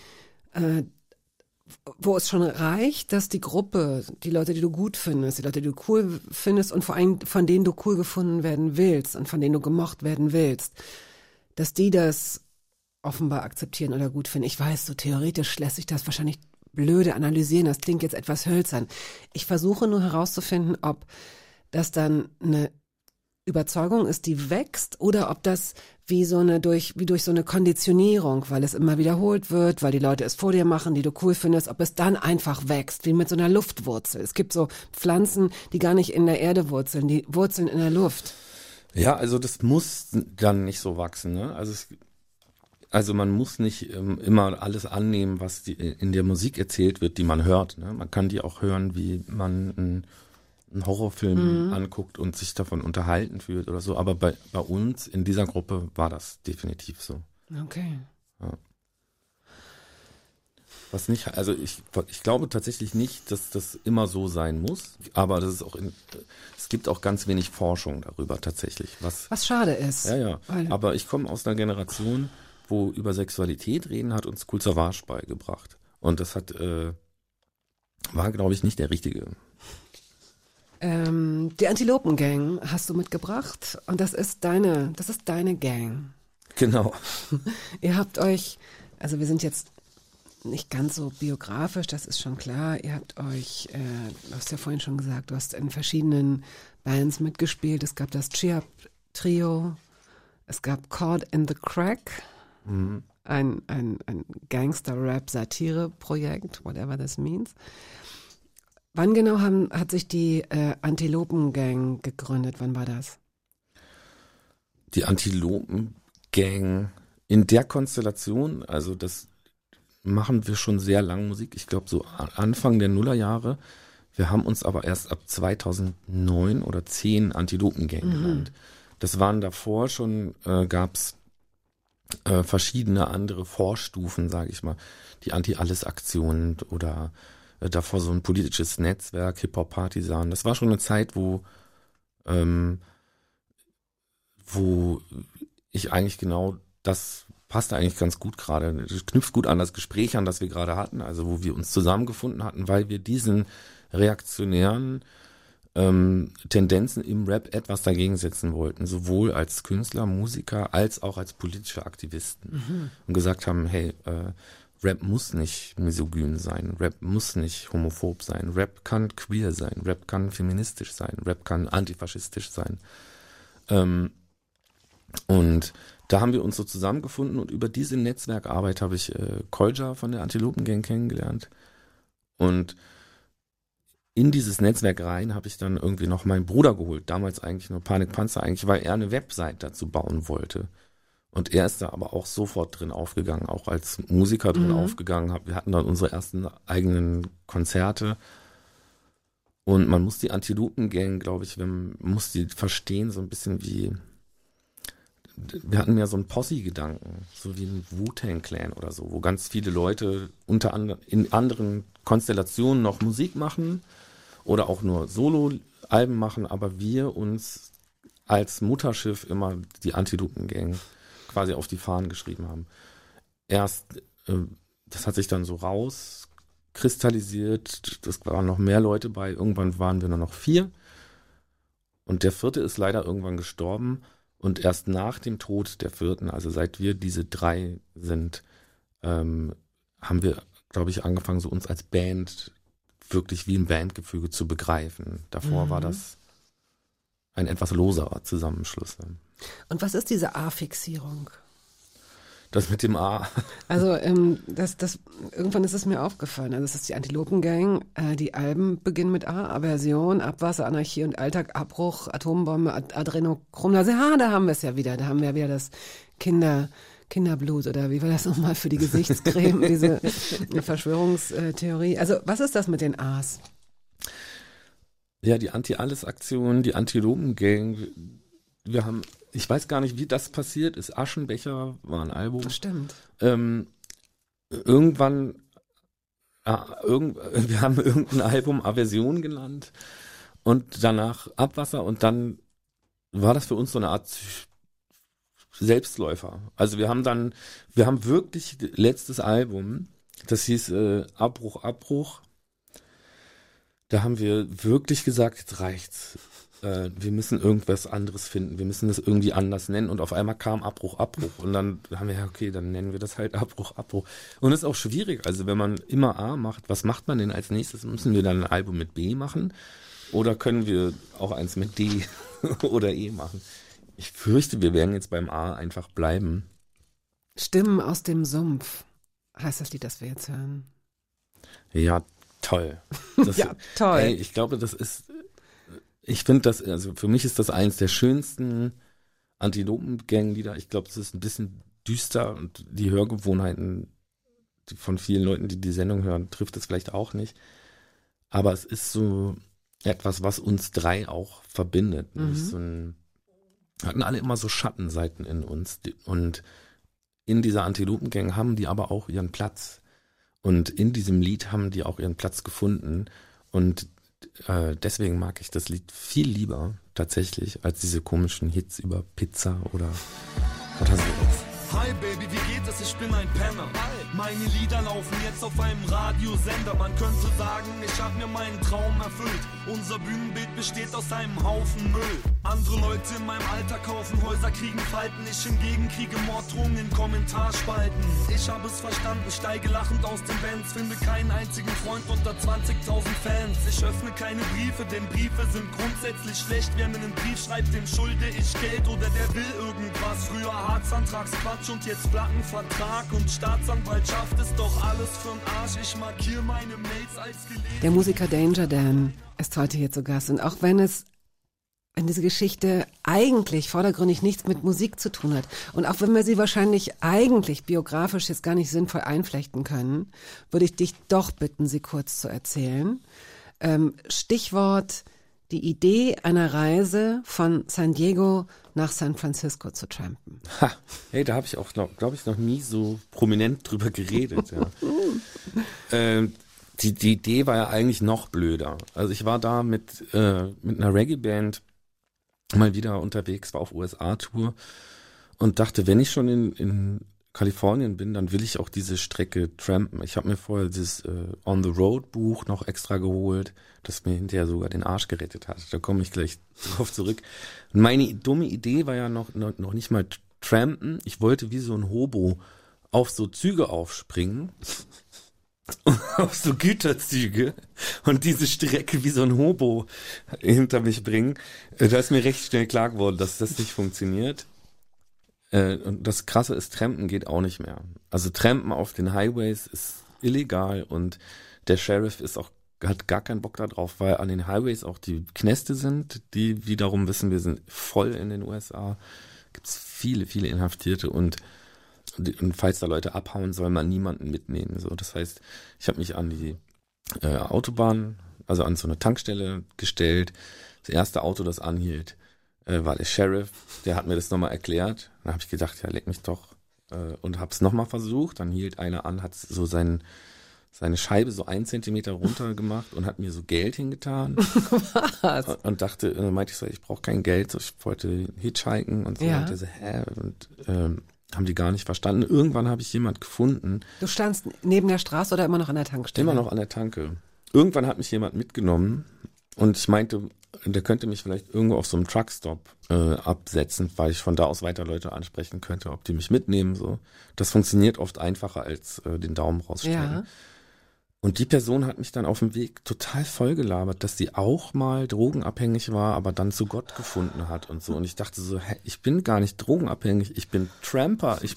wo es schon reicht, dass die Gruppe, die Leute, die du gut findest, die Leute, die du cool findest und vor allem von denen du cool gefunden werden willst und von denen du gemocht werden willst, dass die das offenbar akzeptieren oder gut finden. Ich weiß, so theoretisch lässt sich das wahrscheinlich blöde analysieren, das klingt jetzt etwas hölzern. Ich versuche nur herauszufinden, ob das dann eine Überzeugung ist, die wächst, oder ob das wie durch so eine Konditionierung, weil es immer wiederholt wird, weil die Leute es vor dir machen, die du cool findest, ob es dann einfach wächst, wie mit so einer Luftwurzel. Es gibt so Pflanzen, die gar nicht in der Erde wurzeln, die wurzeln in der Luft. Ja, also das muss dann nicht so wachsen, ne? Also man muss nicht immer alles annehmen, was in der Musik erzählt wird, die man hört. Ne? Man kann die auch hören, wie man einen Horrorfilm anguckt und sich davon unterhalten fühlt oder so. Aber bei uns in dieser Gruppe war das definitiv so. Okay. Ja. Was nicht, also ich glaube tatsächlich nicht, dass das immer so sein muss. Aber das ist es gibt auch ganz wenig Forschung darüber tatsächlich. Was schade ist. Ja. Aber ich komme aus einer Generation, wo über Sexualität reden hat uns Kool Savas beigebracht. Und das war, glaube ich, nicht der richtige. Die Antilopen-Gang hast du mitgebracht und das ist deine Gang. Genau. Ihr habt euch, also wir sind jetzt nicht ganz so biografisch, das ist schon klar. Ihr habt euch, du hast ja vorhin schon gesagt, du hast in verschiedenen Bands mitgespielt. Es gab das Cheap-Trio, es gab Caught in the Crack, ein Gangster-Rap-Satire-Projekt, whatever this means. Wann genau hat sich die Antilopen-Gang gegründet? Wann war das? Die Antilopen-Gang in der Konstellation, also das machen wir schon sehr lang Musik. Ich glaube so Anfang der Nullerjahre. Wir haben uns aber erst ab 2009 oder 10 Antilopen-Gang genannt. Das waren davor schon, gab's verschiedene andere Vorstufen, sage ich mal. Die Anti-Alles-Aktion oder davor so ein politisches Netzwerk, Hip-Hop-Partisan. Das war schon eine Zeit, wo ich eigentlich genau, das passte eigentlich ganz gut gerade. Das knüpft gut an das Gespräch an, das wir gerade hatten, also wo wir uns zusammengefunden hatten, weil wir diesen reaktionären Tendenzen im Rap etwas dagegen setzen wollten, sowohl als Künstler, Musiker, als auch als politische Aktivisten. Und gesagt haben, hey, Rap muss nicht misogyn sein, Rap muss nicht homophob sein, Rap kann queer sein, Rap kann feministisch sein, Rap kann antifaschistisch sein. Und da haben wir uns so zusammengefunden und über diese Netzwerkarbeit habe ich Kolja von der Antilopen-Gang kennengelernt. Und in dieses Netzwerk rein habe ich dann irgendwie noch meinen Bruder geholt, damals eigentlich nur Panikpanzer, eigentlich, weil er eine Website dazu bauen wollte. Und er ist da aber auch sofort drin aufgegangen, auch als Musiker drin aufgegangen. Wir hatten dann unsere ersten eigenen Konzerte. Und man muss die Antilopen-Gang, glaube ich, man muss die verstehen, so ein bisschen wie, wir hatten ja so einen Posse-Gedanken, so wie ein Wu-Tang-Clan oder so, wo ganz viele Leute unter anderem in anderen Konstellationen noch Musik machen oder auch nur Solo-Alben machen, aber wir uns als Mutterschiff immer die Antilopen-Gang quasi auf die Fahnen geschrieben haben. Erst, das hat sich dann so rauskristallisiert, das waren noch mehr Leute bei, irgendwann waren wir nur noch 4 und der 4. ist leider irgendwann gestorben und erst nach dem Tod der 4., also seit wir diese 3 sind, haben wir, glaube ich, angefangen, so uns als Band wirklich wie ein Bandgefüge zu begreifen. Davor war das ein etwas loserer Zusammenschluss. Und was ist diese A-Fixierung? Das mit dem A. Also irgendwann ist es mir aufgefallen. Also es ist die Antilopen-Gang, die Alben beginnen mit A, Aversion, Abwasser, Anarchie und Alltag, Abbruch, Atombombe, Adrenochrom. Also da haben wir es ja wieder. Da haben wir wieder das Kinderblut oder wie war das nochmal für die Gesichtscreme, diese Verschwörungstheorie. Also was ist das mit den A's? Ja, die Anti-Alles-Aktion, die Antilopen-Gang. Wir haben, ich weiß gar nicht, wie das passiert ist. Aschenbecher war ein Album. Stimmt. Irgendwann, wir haben irgendein Album Aversion genannt und danach Abwasser und dann war das für uns so eine Art Selbstläufer. Also wir haben wirklich letztes Album, das hieß Abbruch. Da haben wir wirklich gesagt, jetzt reicht's. Wir müssen irgendwas anderes finden. Wir müssen das irgendwie anders nennen. Und auf einmal kam Abbruch. Und dann haben wir, ja, okay, dann nennen wir das halt Abbruch. Und das ist auch schwierig. Also wenn man immer A macht, was macht man denn als nächstes? Müssen wir dann ein Album mit B machen? Oder können wir auch eins mit D oder E machen? Ich fürchte, wir werden jetzt beim A einfach bleiben. Stimmen aus dem Sumpf heißt das Lied, das wir jetzt hören. Ja, toll. Ja, toll. Ey, ich glaube, ich finde das, also für mich ist das eins der schönsten Antilopen-Gang-Lieder. Ich glaube, es ist ein bisschen düster und die Hörgewohnheiten von vielen Leuten, die die Sendung hören, trifft es vielleicht auch nicht. Aber es ist so etwas, was uns 3 auch verbindet. Wir hatten alle immer so Schattenseiten in uns und in dieser Antilopen-Gang haben die aber auch ihren Platz. Und in diesem Lied haben die auch ihren Platz gefunden und deswegen mag ich das Lied viel lieber tatsächlich als diese komischen Hits über Pizza oder sowas. Hi Baby, wie geht es? Ich bin ein Penner. Meine Lieder laufen jetzt auf einem Radiosender. Man könnte sagen, ich hab mir meinen Traum erfüllt. Unser Bühnenbild besteht aus einem Haufen Müll. Andere Leute in meinem Alter kaufen Häuser, kriegen Falten. Ich hingegen kriege Morddrohungen in Kommentarspalten. Ich habe es verstanden, steige lachend aus den Bands, finde keinen einzigen Freund unter 20.000 Fans. Ich öffne keine Briefe, denn Briefe sind grundsätzlich schlecht. Wer mir einen Brief schreibt, dem schulde ich Geld oder der will irgendwas. Früher Harzantragsquatsch und jetzt Plattenvertrag und Staatsanwaltschaft ist doch alles für'n Arsch. Ich markiere meine Mails als gelesen. Der Musiker Danger Dan ist heute hier zu Gast. Und auch wenn diese Geschichte eigentlich vordergründig nichts mit Musik zu tun hat und auch wenn wir sie wahrscheinlich eigentlich biografisch jetzt gar nicht sinnvoll einflechten können, würde ich dich doch bitten, sie kurz zu erzählen. Stichwort die Idee einer Reise von San Diego nach San Francisco zu trampen. Ha, hey, da habe ich auch, glaube ich, noch nie so prominent drüber geredet. Ja. Die Idee war ja eigentlich noch blöder. Also ich war da mit einer Reggae-Band mal wieder unterwegs, war auf USA-Tour und dachte, wenn ich schon in Kalifornien bin, dann will ich auch diese Strecke trampen. Ich habe mir vorher dieses On the Road Buch noch extra geholt, das mir hinterher sogar den Arsch gerettet hat. Da komme ich gleich drauf zurück. Und meine dumme Idee war ja noch nicht mal trampen. Ich wollte wie so ein Hobo auf so Züge aufspringen, auf so Güterzüge und diese Strecke wie so ein Hobo hinter mich bringen. Da ist mir recht schnell klar geworden, dass das nicht funktioniert. Und das Krasse ist, Trampen geht auch nicht mehr. Also Trampen auf den Highways ist illegal und der Sheriff hat gar keinen Bock da drauf, weil an den Highways auch die Knäste sind, die wiederum wissen wir sind voll in den USA. Gibt's viele, viele Inhaftierte und falls da Leute abhauen, soll man niemanden mitnehmen. So, das heißt, ich habe mich an die Autobahn, also an so eine Tankstelle gestellt. Das erste Auto, das anhielt, war der Sheriff. Der hat mir das nochmal erklärt. Dann habe ich gedacht, ja, leck mich doch. Und habe es nochmal versucht. Dann hielt einer an, hat so seine Scheibe so 1 Zentimeter runter gemacht und hat mir so Geld hingetan. Was? Und dachte, meinte ich so, ich brauche kein Geld. So, ich wollte hitchhiken und so. Ja. Und der so, hä? Und haben die gar nicht verstanden. Irgendwann habe ich jemand gefunden. Du standst neben der Straße oder immer noch an der Tankstelle? Immer noch an der Tanke. Irgendwann hat mich jemand mitgenommen und ich meinte, der könnte mich vielleicht irgendwo auf so einem Truckstop absetzen, weil ich von da aus weiter Leute ansprechen könnte, ob die mich mitnehmen. So. Das funktioniert oft einfacher als den Daumen rausstrecken. Ja. Und die Person hat mich dann auf dem Weg total vollgelabert, dass sie auch mal drogenabhängig war, aber dann zu Gott gefunden hat und so. Und ich dachte so, hä, ich bin gar nicht drogenabhängig, ich bin Tramper, ich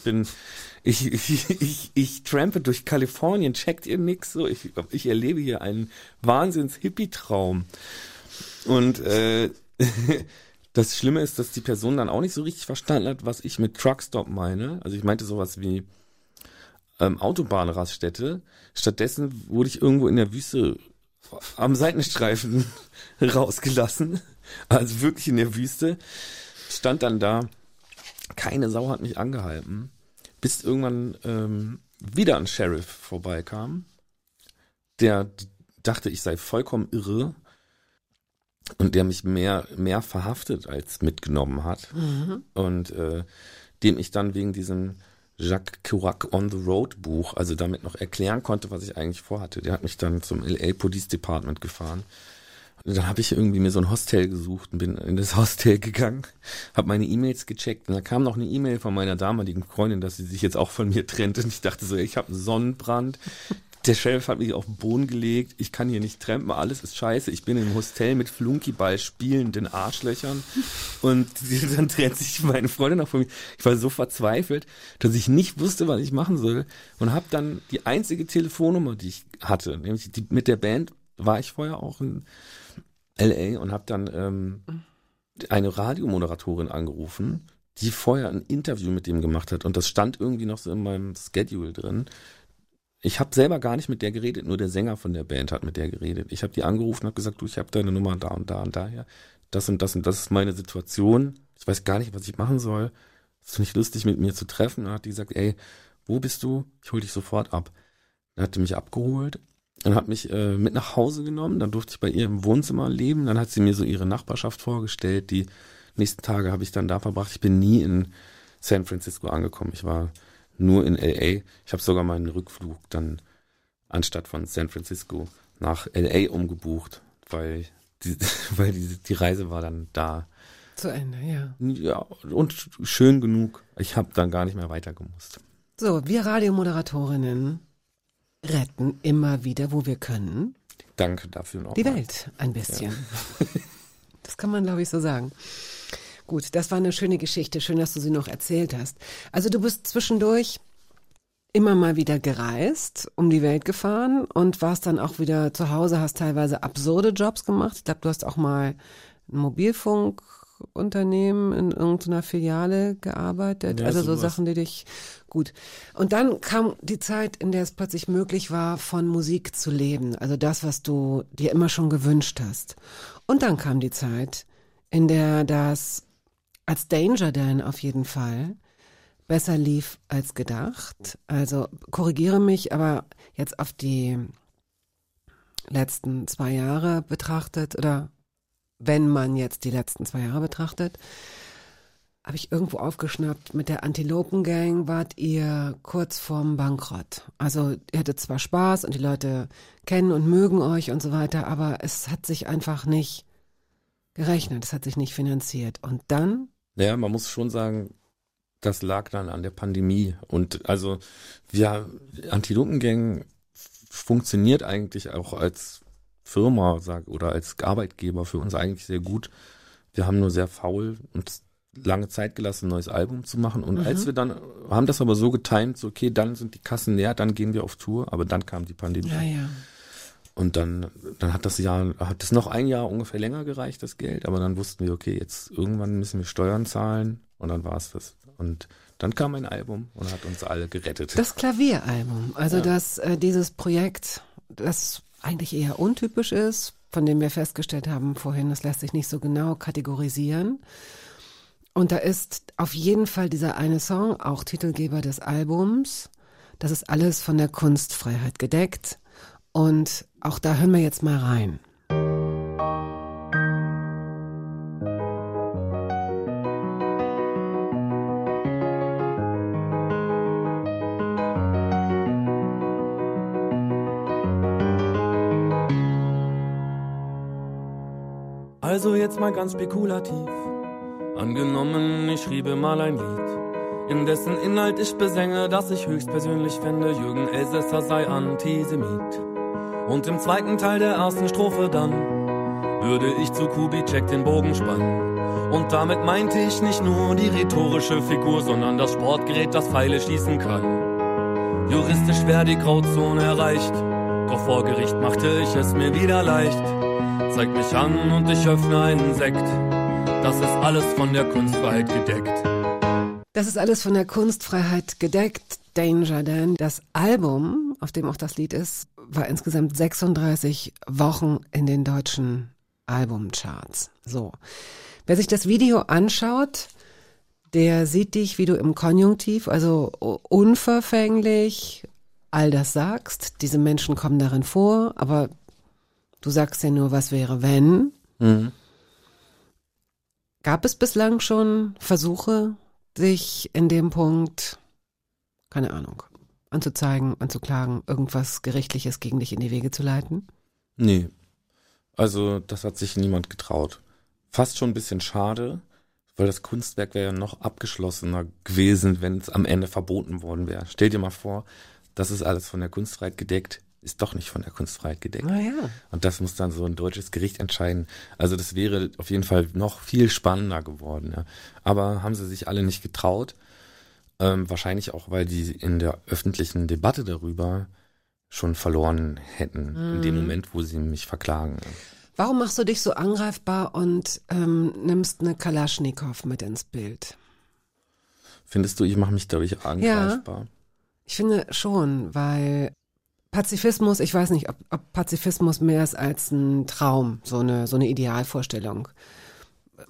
trampe durch Kalifornien, checkt ihr nix? So, ich erlebe hier einen Wahnsinns-Hippie-Traum. Und das Schlimme ist, dass die Person dann auch nicht so richtig verstanden hat, was ich mit Truckstop meine. Also ich meinte sowas wie Autobahnraststätte. Stattdessen wurde ich irgendwo in der Wüste am Seitenstreifen rausgelassen. Also wirklich in der Wüste. Stand dann da. Keine Sau hat mich angehalten. Bis irgendwann wieder ein Sheriff vorbeikam. Der dachte, ich sei vollkommen irre. Und der mich mehr verhaftet als mitgenommen hat. Mhm. Und dem ich dann wegen diesem Jacques Chirac on the Road Buch, also damit noch erklären konnte, was ich eigentlich vorhatte. Der hat mich dann zum LA Police Department gefahren. Und dann habe ich irgendwie mir so ein Hostel gesucht und bin in das Hostel gegangen, habe meine E-Mails gecheckt und da kam noch eine E-Mail von meiner damaligen Freundin, dass sie sich jetzt auch von mir trennt und ich dachte so, ich habe einen Sonnenbrand. Der Sheriff hat mich auf den Boden gelegt, ich kann hier nicht trampen, alles ist scheiße, ich bin im Hostel mit Flunkyball spielenden Arschlöchern und dann trennt sich meine Freundin auch von mir. Ich war so verzweifelt, dass ich nicht wusste, was ich machen soll und habe dann die einzige Telefonnummer, die ich hatte, nämlich die mit der Band, war ich vorher auch in LA und habe dann eine Radiomoderatorin angerufen, die vorher ein Interview mit dem gemacht hat und das stand irgendwie noch so in meinem Schedule drin. Ich habe selber gar nicht mit der geredet, nur der Sänger von der Band hat mit der geredet. Ich habe die angerufen und habe gesagt, du, ich habe deine Nummer da und da und daher. Das und das und das ist meine Situation. Ich weiß gar nicht, was ich machen soll. Es ist nicht lustig, mit mir zu treffen. Und dann hat die gesagt, ey, wo bist du? Ich hol dich sofort ab. Dann hat die mich abgeholt und hat mich mit nach Hause genommen. Dann durfte ich bei ihr im Wohnzimmer leben. Dann hat sie mir so ihre Nachbarschaft vorgestellt. Die nächsten Tage habe ich dann da verbracht. Ich bin nie in San Francisco angekommen. Ich war nur in LA. Ich habe sogar meinen Rückflug dann anstatt von San Francisco nach LA umgebucht, weil die Reise war dann da. Zu Ende, ja. Ja, und schön genug. Ich habe dann gar nicht mehr weitergemusst. So, wir Radiomoderatorinnen retten immer wieder, wo wir können, Danke dafür noch. die Welt ein bisschen. Ja. Das kann man, glaube ich, so sagen. Gut, das war eine schöne Geschichte. Schön, dass du sie noch erzählt hast. Also du bist zwischendurch immer mal wieder gereist, um die Welt gefahren und warst dann auch wieder zu Hause, hast teilweise absurde Jobs gemacht. Ich glaube, du hast auch mal ein Mobilfunkunternehmen in irgendeiner Filiale gearbeitet. Ja, also so sowas. Sachen, die dich gut. Und dann kam die Zeit, in der es plötzlich möglich war, von Musik zu leben. Also das, was du dir immer schon gewünscht hast. Und dann kam die Zeit, in der das als Danger Dan auf jeden Fall besser lief als gedacht. Also korrigiere mich, aber jetzt auf die letzten 2 Jahre betrachtet oder wenn man jetzt die letzten 2 Jahre betrachtet, habe ich irgendwo aufgeschnappt, mit der Antilopen-Gang wart ihr kurz vorm Bankrott. Also ihr hattet zwar Spaß und die Leute kennen und mögen euch und so weiter, aber es hat sich einfach nicht gerechnet, es hat sich nicht finanziert. Und dann? Ja, man muss schon sagen, das lag dann an der Pandemie. Und also, Antilopengang funktioniert eigentlich auch als Firma oder als Arbeitgeber für uns eigentlich sehr gut. Wir haben nur sehr faul und lange Zeit gelassen, ein neues Album zu machen. Und als wir dann, haben das aber so getimt, so okay, dann sind die Kassen leer, dann gehen wir auf Tour. Aber dann kam die Pandemie. Ja. Und dann hat das noch ein Jahr ungefähr länger gereicht, das Geld. Aber dann wussten wir, okay, jetzt irgendwann müssen wir Steuern zahlen. Und dann war es das. Und dann kam ein Album und hat uns alle gerettet. Das Klavieralbum, also dieses Projekt, das eigentlich eher untypisch ist, von dem wir festgestellt haben vorhin, das lässt sich nicht so genau kategorisieren. Und da ist auf jeden Fall dieser eine Song, auch Titelgeber des Albums. Das ist alles von der Kunstfreiheit gedeckt. Und auch da hören wir jetzt mal rein. Also jetzt mal ganz spekulativ. Angenommen, ich schriebe mal ein Lied, in dessen Inhalt ich besänge, dass ich höchstpersönlich fände, Jürgen Elsässer sei Antisemit. Und im zweiten Teil der ersten Strophe dann würde ich zu Kubitschek den Bogen spannen. Und damit meinte ich nicht nur die rhetorische Figur, sondern das Sportgerät, das Pfeile schießen kann. Juristisch wäre die Grauzone erreicht, doch vor Gericht machte ich es mir wieder leicht. Zeig mich an und ich öffne einen Sekt. Das ist alles von der Kunstfreiheit gedeckt. Das ist alles von der Kunstfreiheit gedeckt. Danger Dan. Das Album, auf dem auch das Lied ist, war insgesamt 36 Wochen in den deutschen Albumcharts. So. Wer sich das Video anschaut, der sieht dich, wie du im Konjunktiv, also unverfänglich, all das sagst. Diese Menschen kommen darin vor, aber du sagst ja nur, was wäre, wenn. Mhm. Gab es bislang schon Versuche, sich in dem Punkt, keine Ahnung, anzuzeigen, anzuklagen, irgendwas Gerichtliches gegen dich in die Wege zu leiten? Nee. Also das hat sich niemand getraut. Fast schon ein bisschen schade, weil das Kunstwerk wäre ja noch abgeschlossener gewesen, wenn es am Ende verboten worden wäre. Stell dir mal vor, das ist alles von der Kunstfreiheit gedeckt, ist doch nicht von der Kunstfreiheit gedeckt. Na ja. Und das muss dann so ein deutsches Gericht entscheiden. Also das wäre auf jeden Fall noch viel spannender geworden. Ja. Aber haben sie sich alle nicht getraut. Wahrscheinlich auch, weil die in der öffentlichen Debatte darüber schon verloren hätten, in dem Moment, wo sie mich verklagen. Warum machst du dich so angreifbar und nimmst eine Kalaschnikow mit ins Bild? Findest du, ich mache mich dadurch angreifbar? Ja, ich finde schon, weil Pazifismus, ich weiß nicht, ob Pazifismus mehr ist als ein Traum, so eine Idealvorstellung.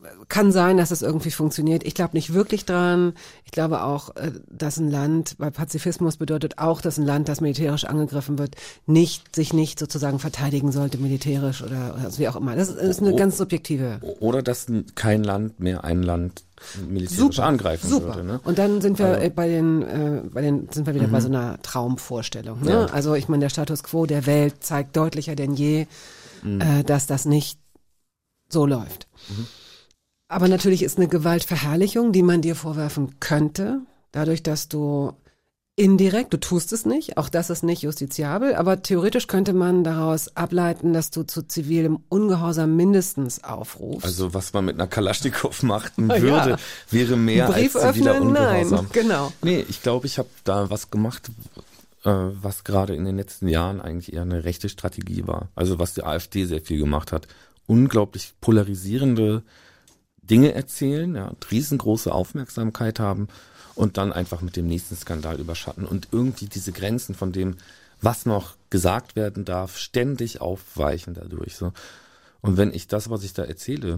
kann sein, dass es irgendwie funktioniert. Ich glaube nicht wirklich dran. Ich glaube auch, dass ein Land, weil Pazifismus bedeutet auch, dass ein Land, das militärisch angegriffen wird, sich nicht sozusagen verteidigen sollte militärisch oder wie auch immer. Das ist eine ganz subjektive. Oder dass kein Land mehr ein Land militärisch angreifen würde. Ne? Und dann sind wir sind wir wieder bei so einer Traumvorstellung. Ne? Ja. Also ich meine, der Status quo der Welt zeigt deutlicher denn je, dass das nicht so läuft. Aber natürlich ist eine Gewaltverherrlichung, die man dir vorwerfen könnte, dadurch, dass du tust es nicht, auch das ist nicht justiziabel, aber theoretisch könnte man daraus ableiten, dass du zu zivilem Ungehorsam mindestens aufrufst. Also was man mit einer Kalaschnikow machen würde, wäre mehr als ziviler Ungehorsam. Nein, genau. Nee, ich glaube, ich habe da was gemacht, was gerade in den letzten Jahren eigentlich eher eine rechte Strategie war. Also was die AfD sehr viel gemacht hat. Unglaublich polarisierende Dinge erzählen, ja, riesengroße Aufmerksamkeit haben und dann einfach mit dem nächsten Skandal überschatten und irgendwie diese Grenzen von dem, was noch gesagt werden darf, ständig aufweichen dadurch. So. Und wenn ich das, was ich da erzähle,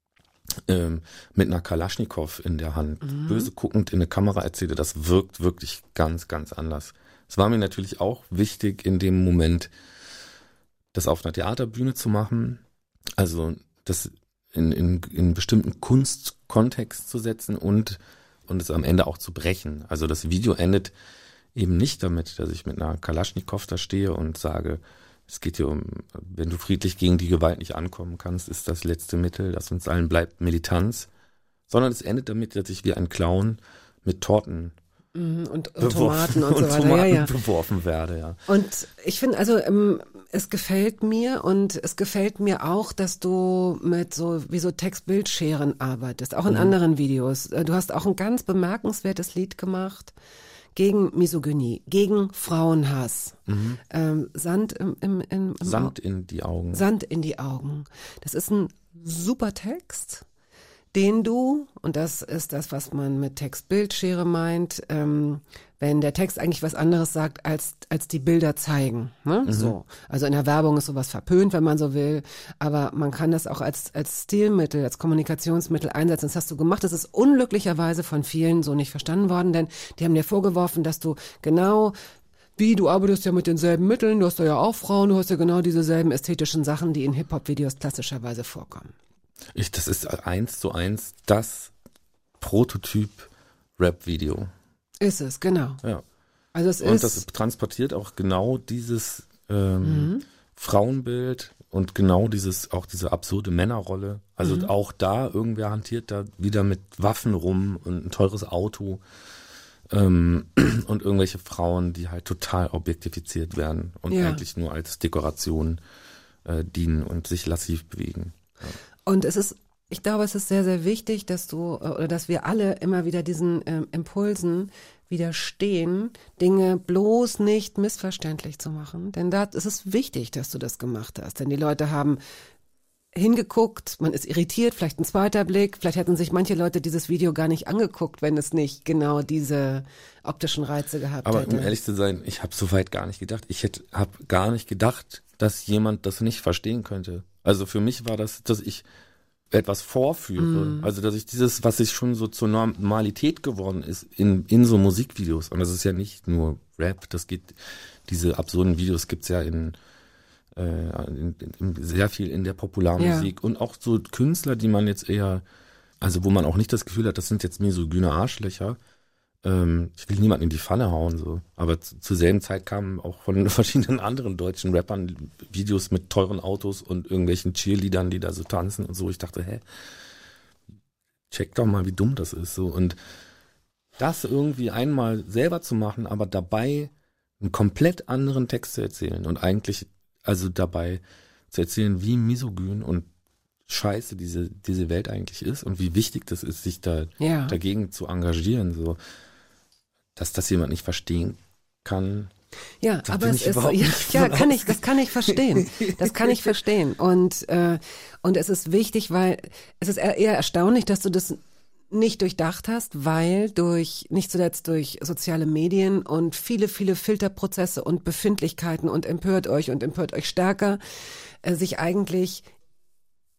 mit einer Kalaschnikow in der Hand, böse guckend in eine Kamera erzähle, das wirkt wirklich ganz, ganz anders. Es war mir natürlich auch wichtig, in dem Moment das auf einer Theaterbühne zu machen, also das in bestimmten Kunstkontext zu setzen und es am Ende auch zu brechen. Also das Video endet eben nicht damit, dass ich mit einer Kalaschnikow da stehe und sage, es geht hier um, wenn du friedlich gegen die Gewalt nicht ankommen kannst, ist das letzte Mittel, das uns allen bleibt, Militanz, sondern es endet damit, dass ich wie ein Clown mit Torten und Tomaten und so weiter. Tomaten beworfen werde, ja. Und ich finde, also es gefällt mir und es gefällt mir auch, dass du mit so Text-Bild-Scheren arbeitest, auch in anderen Videos. Du hast auch ein ganz bemerkenswertes Lied gemacht gegen Misogynie, gegen Frauenhass. Sand in die Augen. Sand in die Augen. Das ist ein super Text, den du, und das ist das, was man mit Text-Bild-Schere meint, wenn der Text eigentlich was anderes sagt, als die Bilder zeigen. Ne? So. Also in der Werbung ist sowas verpönt, wenn man so will, aber man kann das auch als Stilmittel, als Kommunikationsmittel einsetzen. Das hast du gemacht. Das ist unglücklicherweise von vielen so nicht verstanden worden, denn die haben dir vorgeworfen, dass du genau du arbeitest ja mit denselben Mitteln, du hast ja auch Frauen, du hast ja genau dieselben ästhetischen Sachen, die in Hip-Hop-Videos klassischerweise vorkommen. Das ist 1:1 das Prototyp Rap-Video. Ist es, genau. Ja. Also und das transportiert auch genau dieses Frauenbild und genau diese absurde Männerrolle. Also auch da, irgendwer hantiert da wieder mit Waffen rum und ein teures Auto und irgendwelche Frauen, die halt total objektifiziert werden und eigentlich nur als Dekoration dienen und sich lassiv bewegen. Ja. Und ich glaube, es ist sehr, sehr wichtig, dass wir alle immer wieder diesen Impulsen widerstehen, Dinge bloß nicht missverständlich zu machen. Denn da ist es wichtig, dass du das gemacht hast. Denn die Leute haben hingeguckt, man ist irritiert, vielleicht ein zweiter Blick, vielleicht hätten sich manche Leute dieses Video gar nicht angeguckt, wenn es nicht genau diese optischen Reize gehabt hätte. Aber um ehrlich zu sein, ich habe so weit gar nicht gedacht. Ich habe gar nicht gedacht, dass jemand das nicht verstehen könnte. Also für mich war das, dass ich etwas vorführe. Also dass ich dieses, was sich schon so zur Normalität geworden ist, in so Musikvideos. Und das ist ja nicht nur Rap, diese absurden Videos gibt's ja in sehr viel in der Popularmusik und auch so Künstler, die man jetzt eher, also wo man auch nicht das Gefühl hat, das sind jetzt misogyne Arschlöcher. Ich will niemanden in die Pfanne hauen, so. Aber zur selben Zeit kamen auch von verschiedenen anderen deutschen Rappern Videos mit teuren Autos und irgendwelchen Cheerleadern, die da so tanzen und so. Ich dachte, check doch mal, wie dumm das ist, so. Und das irgendwie einmal selber zu machen, aber dabei einen komplett anderen Text zu erzählen und eigentlich, also dabei zu erzählen, wie misogyn und scheiße diese Welt eigentlich ist und wie wichtig das ist, sich da dagegen zu engagieren, so. Dass das jemand nicht verstehen kann. Ja, aber es ist das kann ich verstehen. Das kann ich verstehen. Und es ist wichtig, weil es ist eher erstaunlich, dass du das nicht durchdacht hast, weil nicht zuletzt durch soziale Medien und viele, viele Filterprozesse und Befindlichkeiten und empört euch stärker, sich eigentlich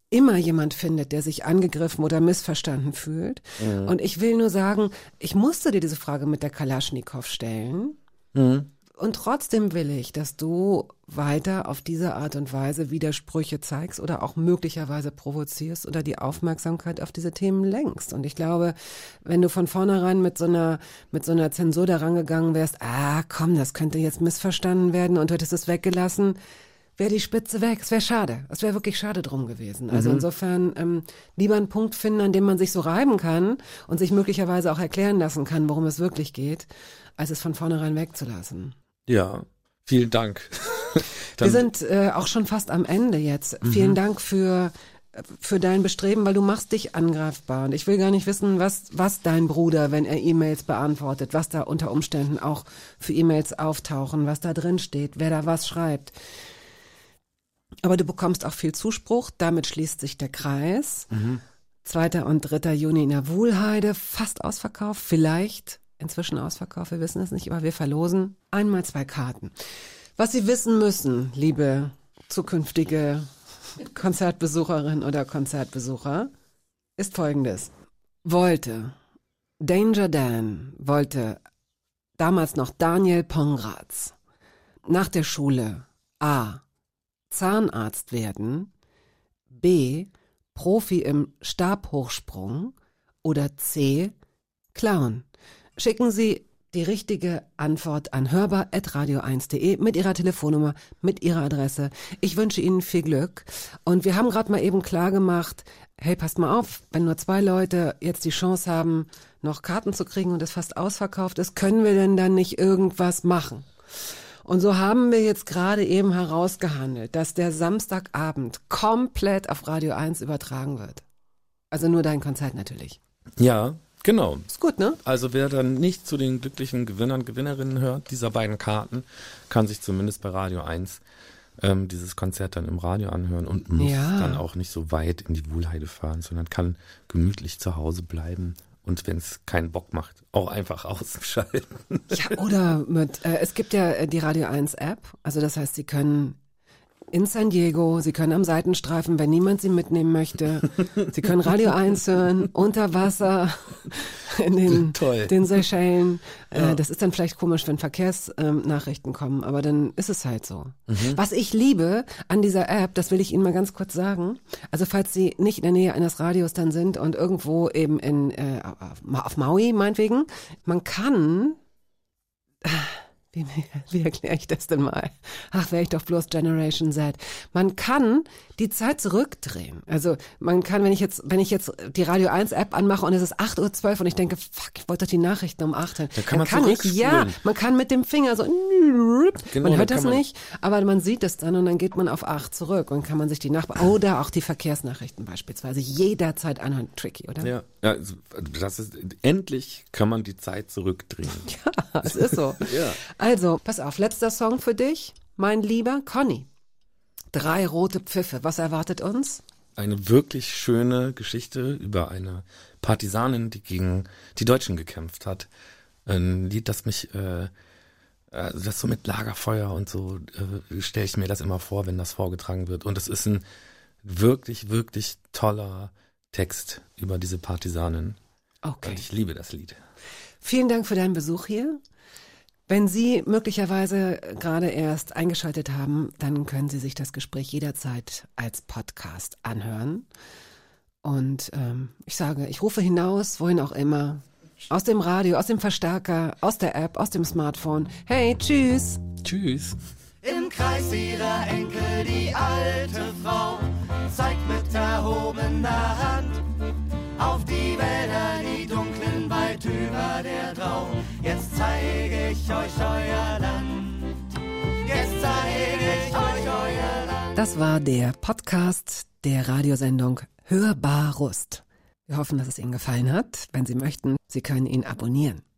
immer jemand findet, der sich angegriffen oder missverstanden fühlt. Und ich will nur sagen, ich musste dir diese Frage mit der Kalaschnikow stellen. Und trotzdem will ich, dass du weiter auf diese Art und Weise Widersprüche zeigst oder auch möglicherweise provozierst oder die Aufmerksamkeit auf diese Themen lenkst. Und ich glaube, wenn du von vornherein mit so einer Zensur da rangegangen wärst, komm, das könnte jetzt missverstanden werden und du hättest es weggelassen, wäre die Spitze weg. Es wäre schade. Es wäre wirklich schade drum gewesen. Also insofern lieber einen Punkt finden, an dem man sich so reiben kann und sich möglicherweise auch erklären lassen kann, worum es wirklich geht, als es von vornherein wegzulassen. Ja, vielen Dank. Wir sind auch schon fast am Ende jetzt. Vielen Dank für dein Bestreben, weil du machst dich angreifbar. Und ich will gar nicht wissen, was dein Bruder, wenn er E-Mails beantwortet, was da unter Umständen auch für E-Mails auftauchen, was da drin steht, wer da was schreibt. Aber du bekommst auch viel Zuspruch, damit schließt sich der Kreis. 2. und 3. Juni in der Wuhlheide, fast ausverkauft, vielleicht inzwischen ausverkauft, wir wissen es nicht, aber wir verlosen einmal 2 Karten. Was Sie wissen müssen, liebe zukünftige Konzertbesucherin oder Konzertbesucher, ist Folgendes. Danger Dan wollte damals noch Daniel Pongratz nach der Schule A. Zahnarzt werden, B. Profi im Stabhochsprung oder C. Clown. Schicken Sie die richtige Antwort an hörbar@radio1.de mit Ihrer Telefonnummer, mit Ihrer Adresse. Ich wünsche Ihnen viel Glück. Und wir haben gerade mal eben klar gemacht, hey, passt mal auf, wenn nur 2 Leute jetzt die Chance haben, noch Karten zu kriegen und es fast ausverkauft ist, können wir denn dann nicht irgendwas machen? Und so haben wir jetzt gerade eben herausgehandelt, dass der Samstagabend komplett auf Radio 1 übertragen wird. Also nur dein Konzert natürlich. Ja, genau. Ist gut, ne? Also wer dann nicht zu den glücklichen Gewinnern, Gewinnerinnen hört, dieser beiden Karten, kann sich zumindest bei Radio 1 dieses Konzert dann im Radio anhören und muss dann auch nicht so weit in die Wuhlheide fahren, sondern kann gemütlich zu Hause bleiben. Und wenn es keinen Bock macht, auch einfach ausschalten. Ja, oder es gibt ja die Radio 1 App, also das heißt, Sie können in San Diego, Sie können am Seitenstreifen, wenn niemand Sie mitnehmen möchte, Sie können Radio 1 hören, unter Wasser, in den Seychellen. Ja. Das ist dann vielleicht komisch, wenn Verkehrsnachrichten kommen, aber dann ist es halt so. Was ich liebe an dieser App, das will ich Ihnen mal ganz kurz sagen, also falls Sie nicht in der Nähe eines Radios dann sind und irgendwo eben auf Maui meinetwegen, man kann... Wie erkläre ich das denn mal? Ach, wäre ich doch bloß Generation Z. Man kann die Zeit zurückdrehen. Also man kann, wenn ich jetzt die Radio 1 App anmache und es ist 8:12 Uhr und ich denke, fuck, ich wollte doch die Nachrichten um 8 hören. Da kann man kann mit dem Finger so, man hört das nicht, aber man sieht es dann und dann geht man auf 8 zurück und kann man sich die oder auch die Verkehrsnachrichten beispielsweise jederzeit anhören. Tricky, oder? Ja, also endlich kann man die Zeit zurückdrehen. Ja, es ist so. Ja. Also, pass auf, letzter Song für dich, mein lieber Conny. 3 rote Pfiffe, was erwartet uns? Eine wirklich schöne Geschichte über eine Partisanin, die gegen die Deutschen gekämpft hat. Ein Lied, das mich, das so mit Lagerfeuer und so, stelle ich mir das immer vor, wenn das vorgetragen wird. Und es ist ein wirklich, wirklich toller Text über diese Partisanin. Okay. Und ich liebe das Lied. Vielen Dank für deinen Besuch hier. Wenn Sie möglicherweise gerade erst eingeschaltet haben, dann können Sie sich das Gespräch jederzeit als Podcast anhören. Und ich rufe hinaus, wohin auch immer, aus dem Radio, aus dem Verstärker, aus der App, aus dem Smartphone. Hey, tschüss! Tschüss! Im Kreis ihrer Enkel die alte Frau zeigt mit erhobener Hand auf die Wälder, die dunklen weit über der Drau. Jetzt zeige ich euch euer Land. Jetzt zeige ich euch euer Land. Das war der Podcast der Radiosendung Hörbar Rust. Wir hoffen, dass es Ihnen gefallen hat. Wenn Sie möchten, Sie können ihn abonnieren.